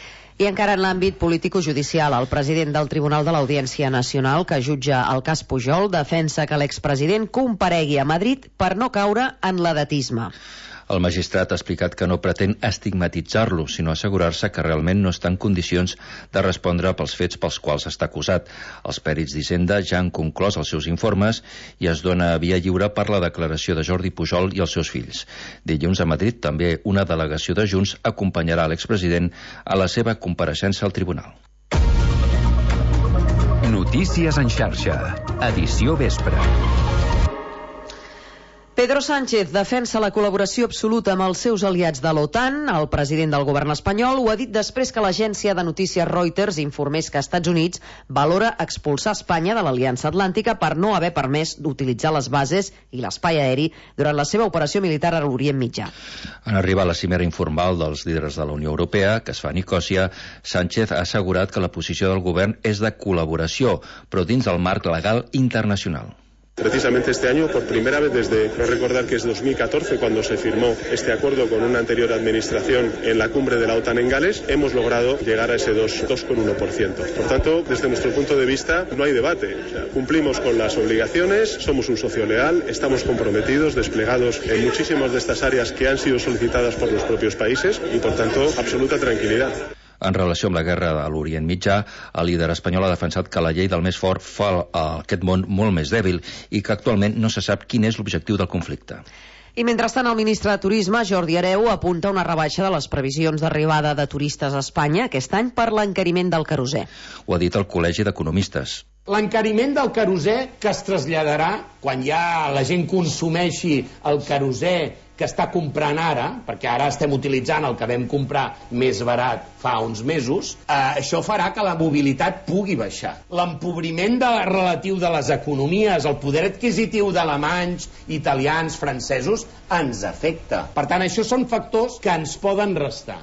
I encara en l'àmbit político-judicial, el president del Tribunal de l'Audiència Nacional, que jutja el cas Pujol, defensa que l'expresident comparegui a Madrid per no caure en l'edatisme. El magistrat ha explicat que no pretén estigmatitzar-lo, sinó assegurar-se que realment no està en condicions de respondre pels fets pels quals està acusat. Els pèrits d'Hisenda ja han conclòs els seus informes i es dona via lliure per la declaració de Jordi Pujol i els seus fills. Dilluns a Madrid també una delegació de Junts acompanyarà l'expresident a la seva compareixença al tribunal. Notícies en xarxa. Edició vespre. Pedro Sánchez defensa la col·laboració absoluta amb els seus aliats de l'OTAN. El president del govern espanyol ho ha dit després que l'agència de notícies Reuters informés que Estats Units valora expulsar Espanya de l'Aliança Atlàntica per no haver permès d'utilitzar les bases i l'espai aeri durant la seva operació militar a l'Orient Mitjà. En arribar a la cimera informal dels líders de la Unió Europea, que es fa a Nicòsia, Sánchez ha assegurat que la posició del govern és de col·laboració, però dins del marc legal internacional. Precisamente este año, por primera vez desde, no recordar que es 2014, cuando se firmó este acuerdo con una anterior administración en la cumbre de la OTAN en Gales, hemos logrado llegar a ese 2,1%. Por tanto, desde nuestro punto de vista, no hay debate. O sea, cumplimos con las obligaciones, somos un socio leal, estamos comprometidos, desplegados en muchísimas de estas áreas que han sido solicitadas por los propios países y, por tanto, absoluta tranquilidad. En relació amb la guerra a l'Orient Mitjà, el líder espanyol ha defensat que la llei del més fort fa aquest món molt més dèbil i que actualment no se sap quin és l'objectiu del conflicte. I mentrestant, el ministre de Turisme, Jordi Hereu, apunta una rebaixa de les previsions d'arribada de turistes a Espanya aquest any per l'encariment del querosè. Ho ha dit el Col·legi d'Economistes. L'encariment del querosè que es traslladarà quan ja la gent consumeixi el querosè que està comprant ara, perquè ara estem utilitzant el que vam comprar més barat fa uns mesos, això farà que la mobilitat pugui baixar. L'empobriment relatiu de les economies, el poder adquisitiu d'alemanys, italians, francesos, ens afecta. Per tant, això són factors que ens poden restar.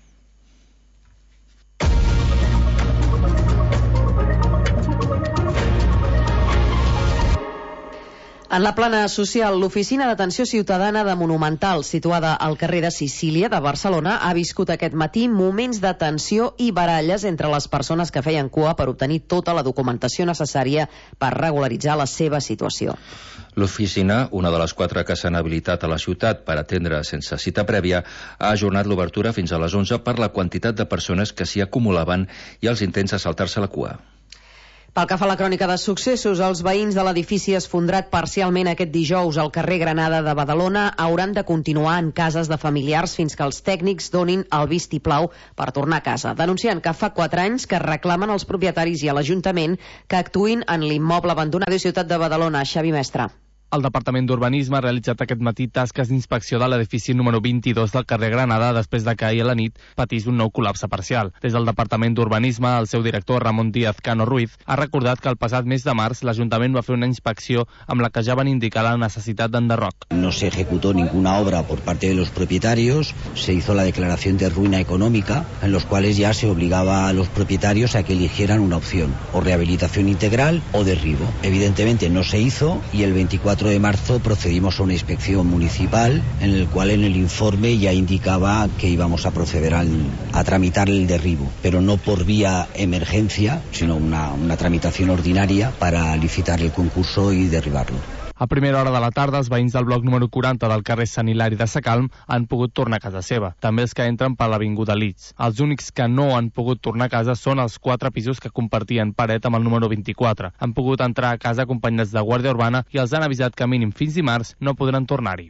En la plana social, l'Oficina d'Atenció Ciutadana de Monumental, situada al carrer de Sicília de Barcelona, ha viscut aquest matí moments de tensió i baralles entre les persones que feien cua per obtenir tota la documentació necessària per regularitzar la seva situació. L'oficina, una de les 4 que s'han habilitat a la ciutat per atendre sense cita prèvia, ha ajornat l'obertura fins a les 11 per la quantitat de persones que s'hi acumulaven i els intents de saltar-se la cua. Pel que fa a la crònica de successos, els veïns de l'edifici esfondrat parcialment aquest dijous al carrer Granada de Badalona hauran de continuar en cases de familiars fins que els tècnics donin el vistiplau per tornar a casa, denunciant que fa 4 anys que reclamen als propietaris i a l'Ajuntament que actuïn en l'immoble abandonat de Ciutat de Badalona. Xavi Mestre. El Departament d'Urbanisme ha realitzat aquest matí tasques d'inspecció de l'edifici número 22 del carrer Granada després de que ahir a la nit patís un nou col·lapse parcial. Des del Departament d'Urbanisme, el seu director Ramon Díaz Cano Ruiz ha recordat que el passat mes de març l'Ajuntament va fer una inspecció amb la que ja van indicar la necessitat d'enderroc. No se ejecutó ninguna obra por parte de los propietarios, se hizo la declaración de ruina económica, en los cuales ya se obligaba a los propietarios a que eligieran una opción, o rehabilitación integral o derribo. Evidentemente no se hizo y el 24 de marzo procedimos a una inspección municipal en el cual en el informe ya indicaba que íbamos a proceder a tramitar el derribo, pero no por vía emergencia, sino una tramitación ordinaria para licitar el concurso y derribarlo. A primera hora de la tarda, els veïns del bloc número 40 del carrer Sant Hilari de Sacalm han pogut tornar a casa seva. També els que entren per l'avinguda Leeds. Els únics que no han pogut tornar a casa són els 4 pisos que compartien paret amb el número 24. Han pogut entrar a casa acompanyats de Guàrdia Urbana i els han avisat que mínim fins dimarts no podran tornar-hi.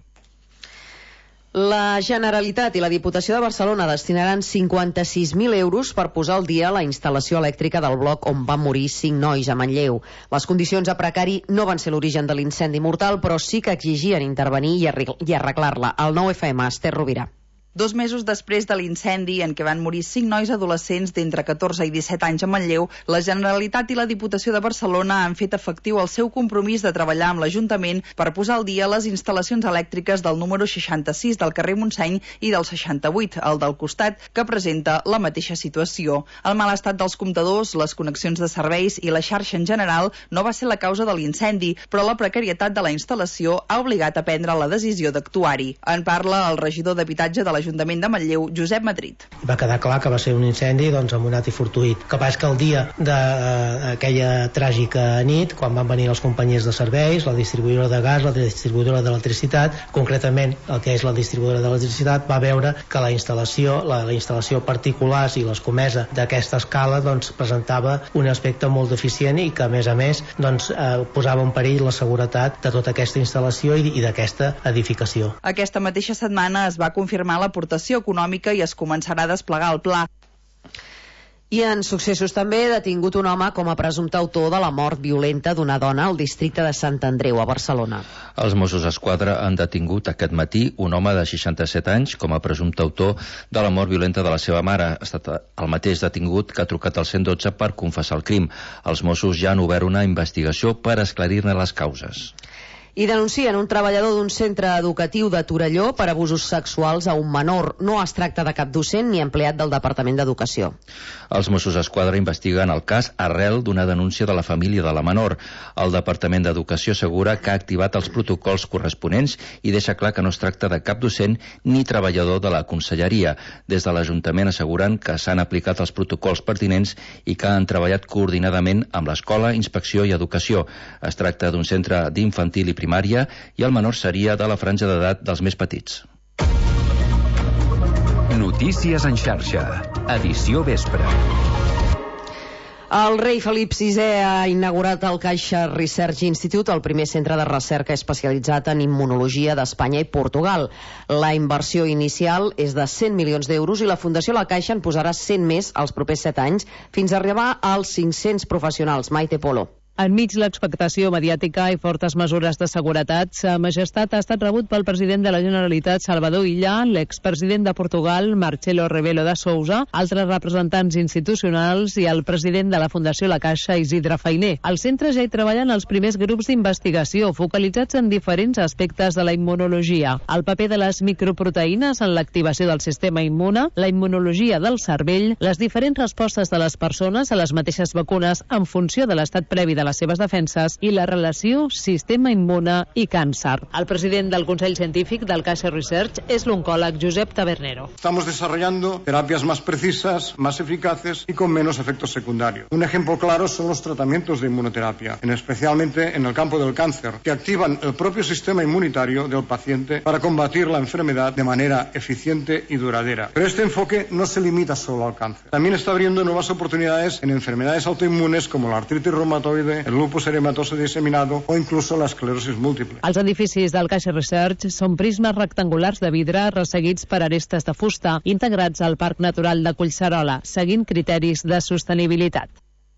La Generalitat i la Diputació de Barcelona destinaran 56.000 euros per posar al dia la instal·lació elèctrica del bloc on van morir 5 nois a Manlleu. Les condicions a precari no van ser l'origen de l'incendi mortal, però sí que exigien intervenir i arreglar-la. El 9FM, Esther Rovira. 2 mesos després de l'incendi en què van morir 5 nois adolescents d'entre 14 i 17 anys a Manlleu, la Generalitat i la Diputació de Barcelona han fet efectiu el seu compromís de treballar amb l'Ajuntament per posar al dia les instal·lacions elèctriques del número 66 del carrer Montseny i del 68, el del costat, que presenta la mateixa situació. El mal estat dels comptadors, les connexions de serveis i la xarxa en general no va ser la causa de l'incendi, però la precarietat de la instal·lació ha obligat a prendre la decisió d'actuar-hi. En parla el regidor d'Habitatge de l'Ajuntament de Manlleu, Josep Madrid. Va quedar clar que va ser un incendi amonat i fortuït. El que passa és que el dia d'aquella tràgica nit, quan van venir els companyiers de serveis, la distribuïdora de gas, la distribuïdora d'electricitat, concretament el que és la distribuïdora d'electricitat, va veure que la instal·lació particulars i l'escomesa d'aquesta escala presentava un aspecte molt deficient i que a més posava en perill la seguretat de tota aquesta instal·lació i d'aquesta edificació. Aquesta mateixa setmana es va confirmar l'aportació econòmica i es començarà a desplegar el pla. I en successos també detingut un home com a presumpte autor de la mort violenta d'una dona al districte de Sant Andreu, a Barcelona. Els Mossos d'Esquadra han detingut aquest matí un home de 67 anys com a presumpte autor de la mort violenta de la seva mare. Ha estat el mateix detingut que ha trucat al 112 per confessar el crim. Els Mossos ja han obert una investigació per esclarir-ne les causes. I denuncien un treballador d'un centre educatiu de Torelló per abusos sexuals a un menor. No es tracta de cap docent ni empleat del Departament d'Educació. Els Mossos d'Esquadra investiguen el cas arrel d'una denúncia de la família de la menor. El Departament d'Educació assegura que ha activat els protocols corresponents i deixa clar que no es tracta de cap docent ni treballador de la conselleria. Des de l'Ajuntament asseguren que s'han aplicat els protocols pertinents i que han treballat coordinadament amb l'Escola, Inspecció i Educació. Es tracta d'un centre d'infantil i primària i el menor seria de la franja d'edat dels més petits. Notícies en xarxa. Edició vespre. El rei Felip VI ha inaugurat el Caixa Research Institute, el primer centre de recerca especialitzat en immunologia d'Espanya i Portugal. La inversió inicial és de 100 milions d'euros i la Fundació La Caixa en posarà 100 més els propers 7 anys fins a arribar als 500 professionals. Maite Polo. Enmig l'expectació mediàtica i fortes mesures de seguretat, Sa Majestat ha estat rebut pel president de la Generalitat, Salvador Illa, l'expresident de Portugal, Marcelo Rebelo de Sousa, altres representants institucionals i el president de la Fundació La Caixa, Isidre Fainé. Al centre ja hi treballen els primers grups d'investigació, focalitzats en diferents aspectes de la immunologia. El paper de les microproteïnes en l'activació del sistema immune, la immunologia del cervell, les diferents respostes de les persones a les mateixes vacunes en funció de l'estat previ de les seves defenses i la relació sistema immune i càncer. El president del Consell Científic del Kaiser Research és l'oncòleg Josep Tabernero. Estamos desarrollando terapias más precisas, más eficaces y con menos efectos secundarios. Un ejemplo claro son los tratamientos de inmunoterapia, especialmente en el campo del cáncer, que activan el propio sistema inmunitario del paciente para combatir la enfermedad de manera eficiente y duradera. Pero este enfoque no se limita solo al cáncer. También está abriendo nuevas oportunidades en enfermedades autoinmunes como la artritis reumatoide, el lupus eritematoso diseminado o incluso la esclerosis múltiple. Els edificis del Kaiser Research són prismes rectangulars de vidre resseguits per arestes de fusta, integrats al Parc Natural de Collserola, seguint criteris de sostenibilitat.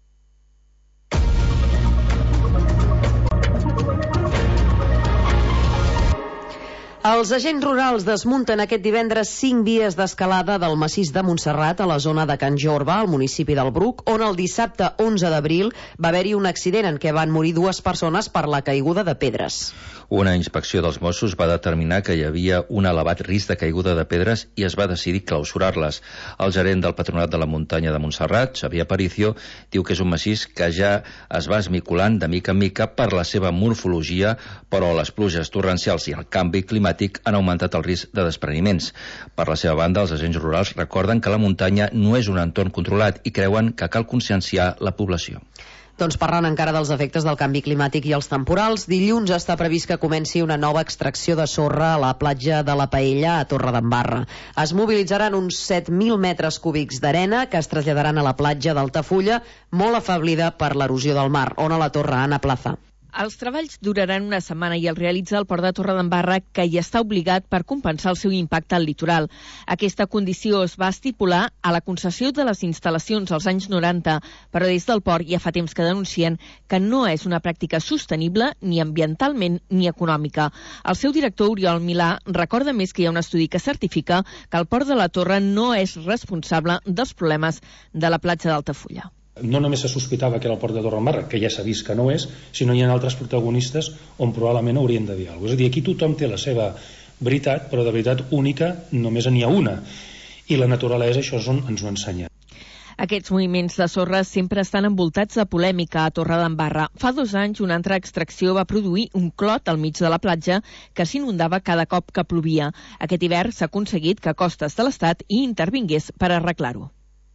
Els agents rurals desmunten aquest divendres 5 vies d'escalada del massís de Montserrat a la zona de Can Jorba, al municipi del Bruc, on el dissabte 11 d'abril va haver-hi un accident en què van morir 2 persones per la caiguda de pedres. Una inspecció dels Mossos va determinar que hi havia un elevat risc de caiguda de pedres i es va decidir clausurar-les. El gerent del Patronat de la Muntanya de Montserrat, Xavier Aparicio, diu que és un massís que ja es va esmicolant de mica en mica per la seva morfologia, però les pluges torrencials i el canvi climàtic han augmentat el risc de despreniments. Per la seva banda, els agents rurals recorden que la muntanya no és un entorn controlat i creuen que cal conscienciar la població. Doncs parlant encara dels efectes del canvi climàtic i els temporals, dilluns està previst que comenci una nova extracció de sorra a la platja de la Paella a Torredembarra. Es mobilitzaran uns 7.000 metres cúbics d'arena que es traslladaran a la platja d'Altafulla, molt afeblida per l'erosió del mar, on a la Torre Anna Plaza. Els treballs duraran una setmana i el realitza el Port de Torredembarra, que hi està obligat per compensar el seu impacte al litoral. Aquesta condició es va estipular a la concessió de les instal·lacions als anys 90, però des del port ja fa temps que denuncien que no és una pràctica sostenible ni ambientalment ni econòmica. El seu director, Oriol Milà, recorda més que hi ha un estudi que certifica que el Port de la Torre no és responsable dels problemes de la platja d'Altafulla. No només se sospitava que era el Port de Torredembarra, que ja s'ha vist que no és, sinó hi ha altres protagonistes on probablement haurien de dir alguna cosa. És a dir, aquí tothom té la seva veritat, però de veritat única només n'hi ha una. I la naturalesa això és on ens ho ensenya. Aquests moviments de sorra sempre estan envoltats de polèmica a Torredembarra. Fa 2 anys una altra extracció va produir un clot al mig de la platja que s'inundava cada cop que plovia. Aquest hivern s'ha aconseguit que Costes de l'Estat hi intervingués per arreglar-ho.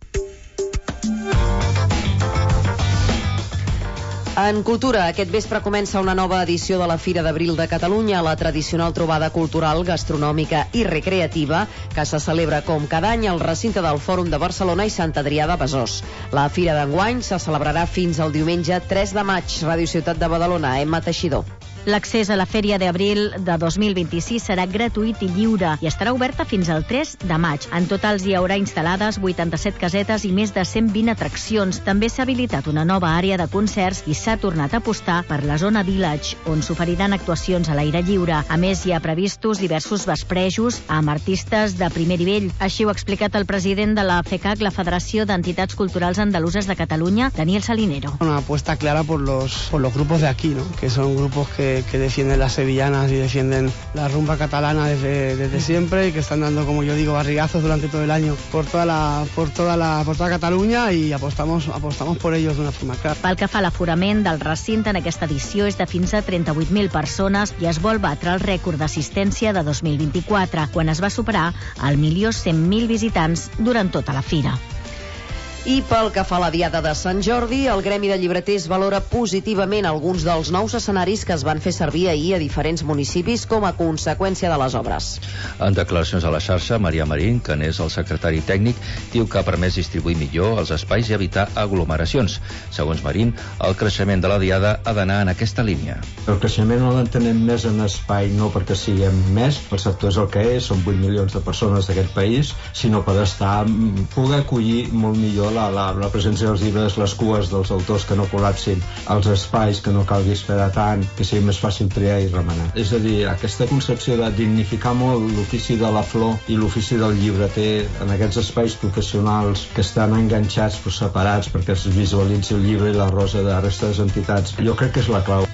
En cultura, aquest vespre comença una nova edició de la Fira d'Abril de Catalunya, la tradicional trobada cultural, gastronòmica i recreativa que se celebra com cada any al recinte del Fòrum de Barcelona i Sant Adrià de Besòs. La Fira d'enguany se celebrarà fins al diumenge 3 de maig. Ràdio Ciutat de Badalona, Emma Teixidor. L'accés a la Fèria d'Abril de 2026 serà gratuït i lliure i estarà oberta fins al 3 de maig. En total hi haurà instal·lades 87 casetes i més de 120 atraccions. També s'ha habilitat una nova àrea de concerts i s'ha tornat a apostar per la zona Village, on s'oferiran actuacions a l'aire lliure. A més, hi ha previstos diversos vesprejos amb artistes de primer nivell. Així ho ha explicat el president de la FECAC, la Federació d'Entitats Culturals Andaluses de Catalunya, Daniel Salinero. Una apuesta clara por los grupos de aquí, ¿no? Que son grupos que defienden las sevillanas y defienden la rumba catalana desde siempre y que están dando, como yo digo, barrigazos durante todo el año por toda Catalunya y apostamos por ellos d'una forma clara. Pel que fa a l'aforament del recinte en aquesta edició és de fins a 38.000 persones i es vol batre el rècord d'assistència de 2024, quan es va superar el 1.100.000 visitants durant tota la fira. I pel que fa a la Diada de Sant Jordi, el Gremi de Llibreters valora positivament alguns dels nous escenaris que es van fer servir ahir a diferents municipis com a conseqüència de les obres. En declaracions a la xarxa, Maria Marín, que n'és el secretari tècnic, diu que ha permès distribuir millor els espais i evitar aglomeracions. Segons Marín, el creixement de la Diada ha d'anar en aquesta línia. El creixement no l'entenem més en espai, no perquè siguem més, el sector és el que és, són 8 milions de persones d'aquest país, sinó per poder acollir molt millor la presència dels llibres, les cues dels autors que no col·lapsin, els espais que no calgui esperar tant, que sigui més fàcil triar i remenar. És a dir, aquesta concepció de dignificar molt l'ofici de la flor i l'ofici del llibreter en aquests espais professionals que estan enganxats però separats perquè es visualitzi el llibre i la rosa de restes d'entitats, jo crec que és la clau.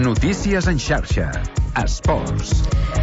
Notícies en xarxa. Esports.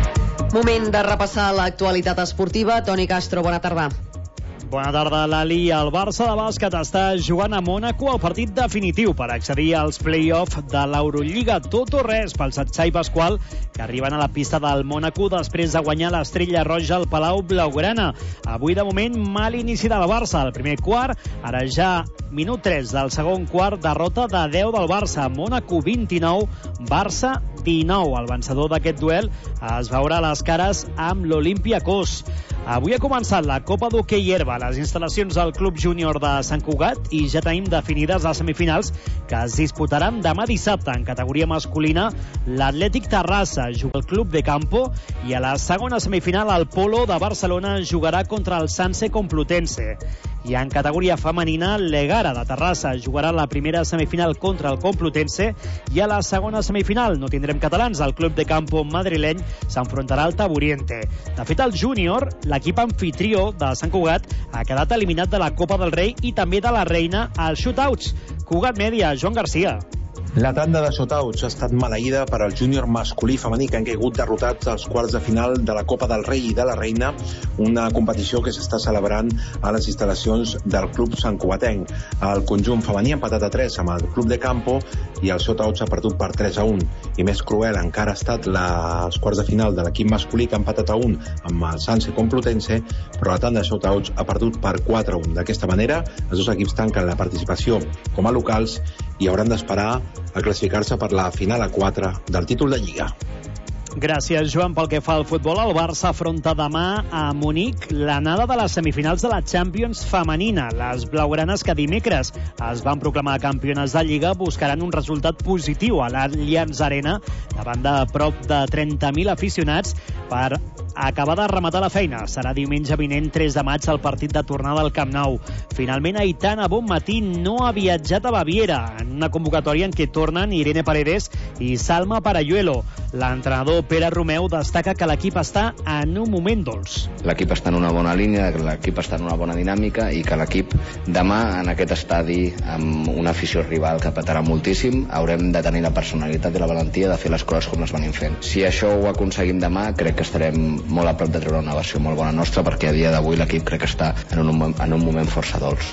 Moment de repassar l'actualitat esportiva. Toni Castro, bona tarda. Bona tarda, Lali. El Barça de bàsquet està jugant a Mònaco el partit definitiu per accedir als play-off de l'Eurolliga. Tot o res pel Satsai i Pasqual, que arriben a la pista del Mònaco després de guanyar l'Estrella Roja al Palau Blaugrana. Avui, de moment, mal inici del Barça. El primer quart, ara ja minut 3 del segon quart, derrota de 10 del Barça. Mònaco 29, Barça 19. El vencedor d'aquest duel es veurà a les cares amb l'Olympiacos. Avui ha començat la Copa d'Hoquei Herba a les instal·lacions del Club Júnior de Sant Cugat i ja tenim definides les semifinals que es disputaran demà dissabte. En categoria masculina, l'Atlètic Terrassa juga al Club de Campo i a la segona semifinal el Polo de Barcelona jugarà contra el Sanse Complutense. I en categoria femenina, l'Egara de Terrassa jugarà la primera semifinal contra el Complutense i a la segona semifinal no tindrem catalans. El Club de Campo madrileny s'enfrontarà al Taburiente. De fet, el júnior, l'equip anfitrió de Sant Cugat, ha quedat eliminat de la Copa del Rei i també de la Reina als shootouts. Cugat Mèdia, Joan Garcia. La tanda de shotouts ha estat maleïda per al júnior masculí i femení, que han caigut derrotats als quarts de final de la Copa del Rei i de la Reina, una competició que s'està celebrant a les instal·lacions del club santcugatenc. El conjunt femení ha empatat a 3 amb el Club de Campo i el shotouts ha perdut per 3-1. I més cruel encara ha estat els quarts de final de l'equip masculí, que ha empatat a 1 amb el Sanse Complutense, però la tanda de shotouts ha perdut per 4-1. D'aquesta manera, els dos equips tanquen la participació com a locals i hauran d'esperar a classificar-se per la final a 4 del títol de Lliga. Gràcies, Joan. Pel que fa al futbol, el Barça afronta demà a Munic l'anada de les semifinals de la Champions femenina. Les blaugranes, que dimecres es van proclamar campiones de Lliga, buscaran un resultat positiu a l'Allianz Arena davant de prop de 30.000 aficionats per acabar de rematar la feina. Serà diumenge vinent, 3 de maig, el partit de tornada al Camp Nou. Finalment, Aitana Bonmatí no ha viatjat a Baviera en una convocatòria en què tornen Irene Paredes i Salma Parayuelo. L'entrenador Pere Romeu destaca que l'equip està en un moment dolç. L'equip està en una bona línia, l'equip està en una bona dinàmica i que l'equip demà en aquest estadi, amb una afició rival que petarà moltíssim, haurem de tenir la personalitat i la valentia de fer les coses com les venim fent. Si això ho aconseguim demà, crec que estarem molt a prop de treure una versió molt bona nostra, perquè a dia d'avui l'equip crec que està en un moment força dolç.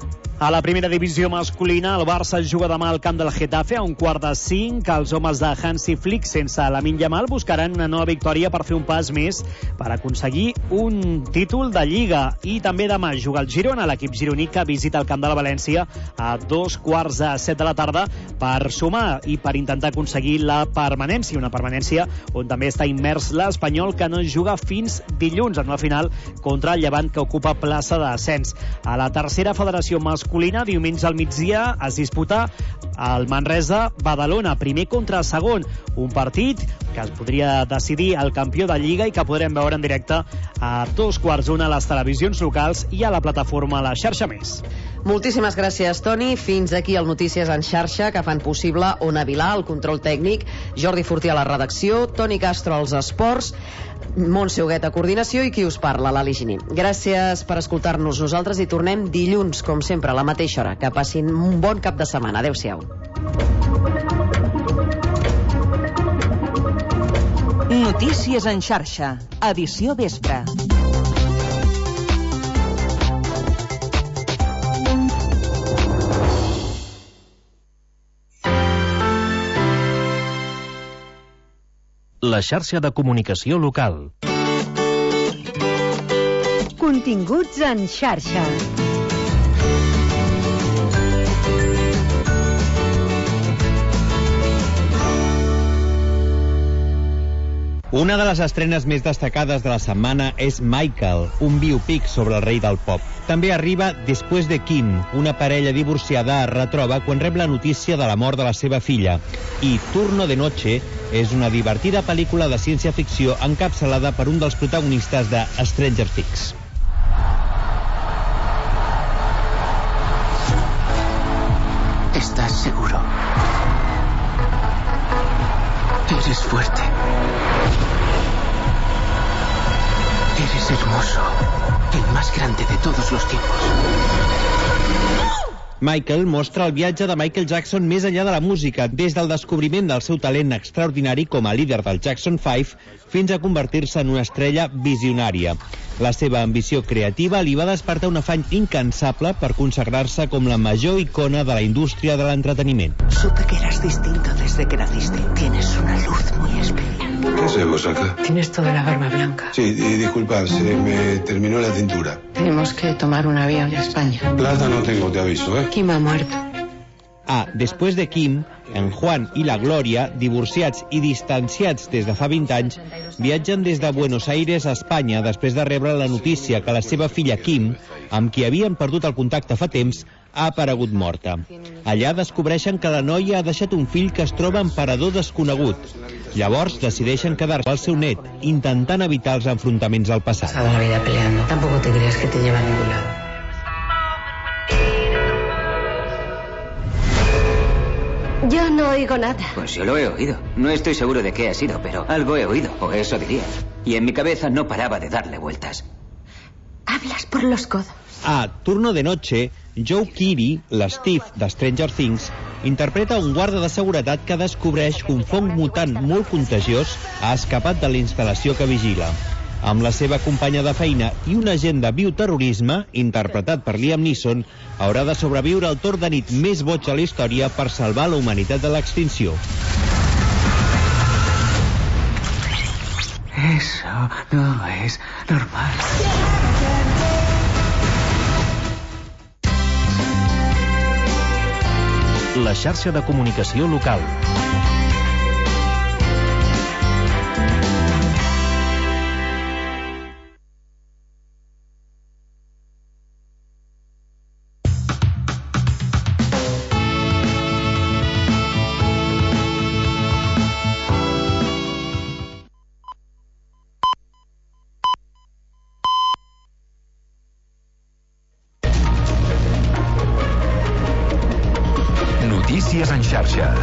A la primera divisió masculina, el Barça juga demà al camp del Getafe a 4:45. Els homes de Hansi Flick, sense Lamine Yamal, buscaran una nova victòria per fer un pas més per aconseguir un títol de Lliga. I també demà juga el Girona, l'equip gironí, que visita el camp de la València a 7:15 de la tarda per sumar i per intentar aconseguir la permanència, una permanència on també està immers l'Espanyol, que no juga fins dilluns en una final contra el Llevant, que ocupa plaça d'ascens. A la tercera federació masculina, diumenge al migdia es disputa el Manresa-Badalona, primer contra segon, un partit que es podria decidir el campió de Lliga i que podrem veure en directe a 2:15 a les televisions locals i a la plataforma La Xarxa Més. Moltíssimes gràcies, Toni. Fins aquí el Notícies en xarxa, que fan possible Ona Vilà, el control tècnic, Jordi Fortí a la redacció, Toni Castro als esports, Montse Huguet a coordinació i qui us parla, l'Ali Gini. Gràcies per escoltar-nos. Nosaltres hi tornem dilluns, com sempre, a la mateixa hora. Que passin un bon cap de setmana. Adéu-siau. Notícies en xarxa, edició vespre. La xarxa de comunicació local. Continguts en xarxa. Una de les estrenes més destacades de la setmana és Michael, un biopic sobre el rei del pop. També arriba Després de Kim, una parella divorciada es retroba quan rep la notícia de la mort de la seva filla. I Turno de Noche és una divertida pel·lícula de ciència-ficció encapçalada per un dels protagonistes de Stranger Things. ¿Estás seguro? Eres fuerte. Eres hermoso. El más grande de todos los tiempos. Michael mostra el viatge de Michael Jackson més enllà de la música, des del descobriment del seu talent extraordinari com a líder del Jackson 5 fins a convertir-se en una estrella visionària. La seva ambició creativa li va despertar un afany incansable per consagrar-se com la major icona de la indústria de l'entreteniment. Supe que eras distinto desde que naciste. Tienes una luz muy especial. ¿Qué hacemos acá? Tienes toda la barba blanca. Sí, disculpad, se me terminó la tintura. Tenemos que tomar un avión a España. Plata no tengo, te aviso, ¿eh? Kim ha muerto. Després de Kim, en Juan i la Glòria, divorciats i distanciats des de fa 20 anys, viatgen des de Buenos Aires a Espanya després de rebre la notícia que la seva filla Kim, amb qui havien perdut el contacte fa temps, ha aparegut morta. Allà descobreixen que la noia ha deixat un fill que es troba en parador desconegut. Llavors decideixen quedar-se al seu net, intentant evitar els enfrontaments al passat. Pasado la vida peleando. Tampoco te creas que te lleva a ningún lado. Yo no oigo nada. Pues yo lo he oído. No estoy seguro de qué ha sido, pero algo he oído, o eso diría. Y en mi cabeza no paraba de darle vueltas. Hablas por los codos. A Turno de Noche, Joe Keery, l'Steve de Stranger Things, interpreta un guarda de seguretat que descobreix que un fong mutant molt contagiós ha escapat de la instal·lació que vigila. Amb la seva companya de feina i un agent de bioterrorisme, interpretat per Liam Neeson, haurà de sobreviure al torn de nit més boig a la història per salvar la humanitat de l'extinció. Eso no es normal. La xarxa de comunicació local. Notícies en xarxa.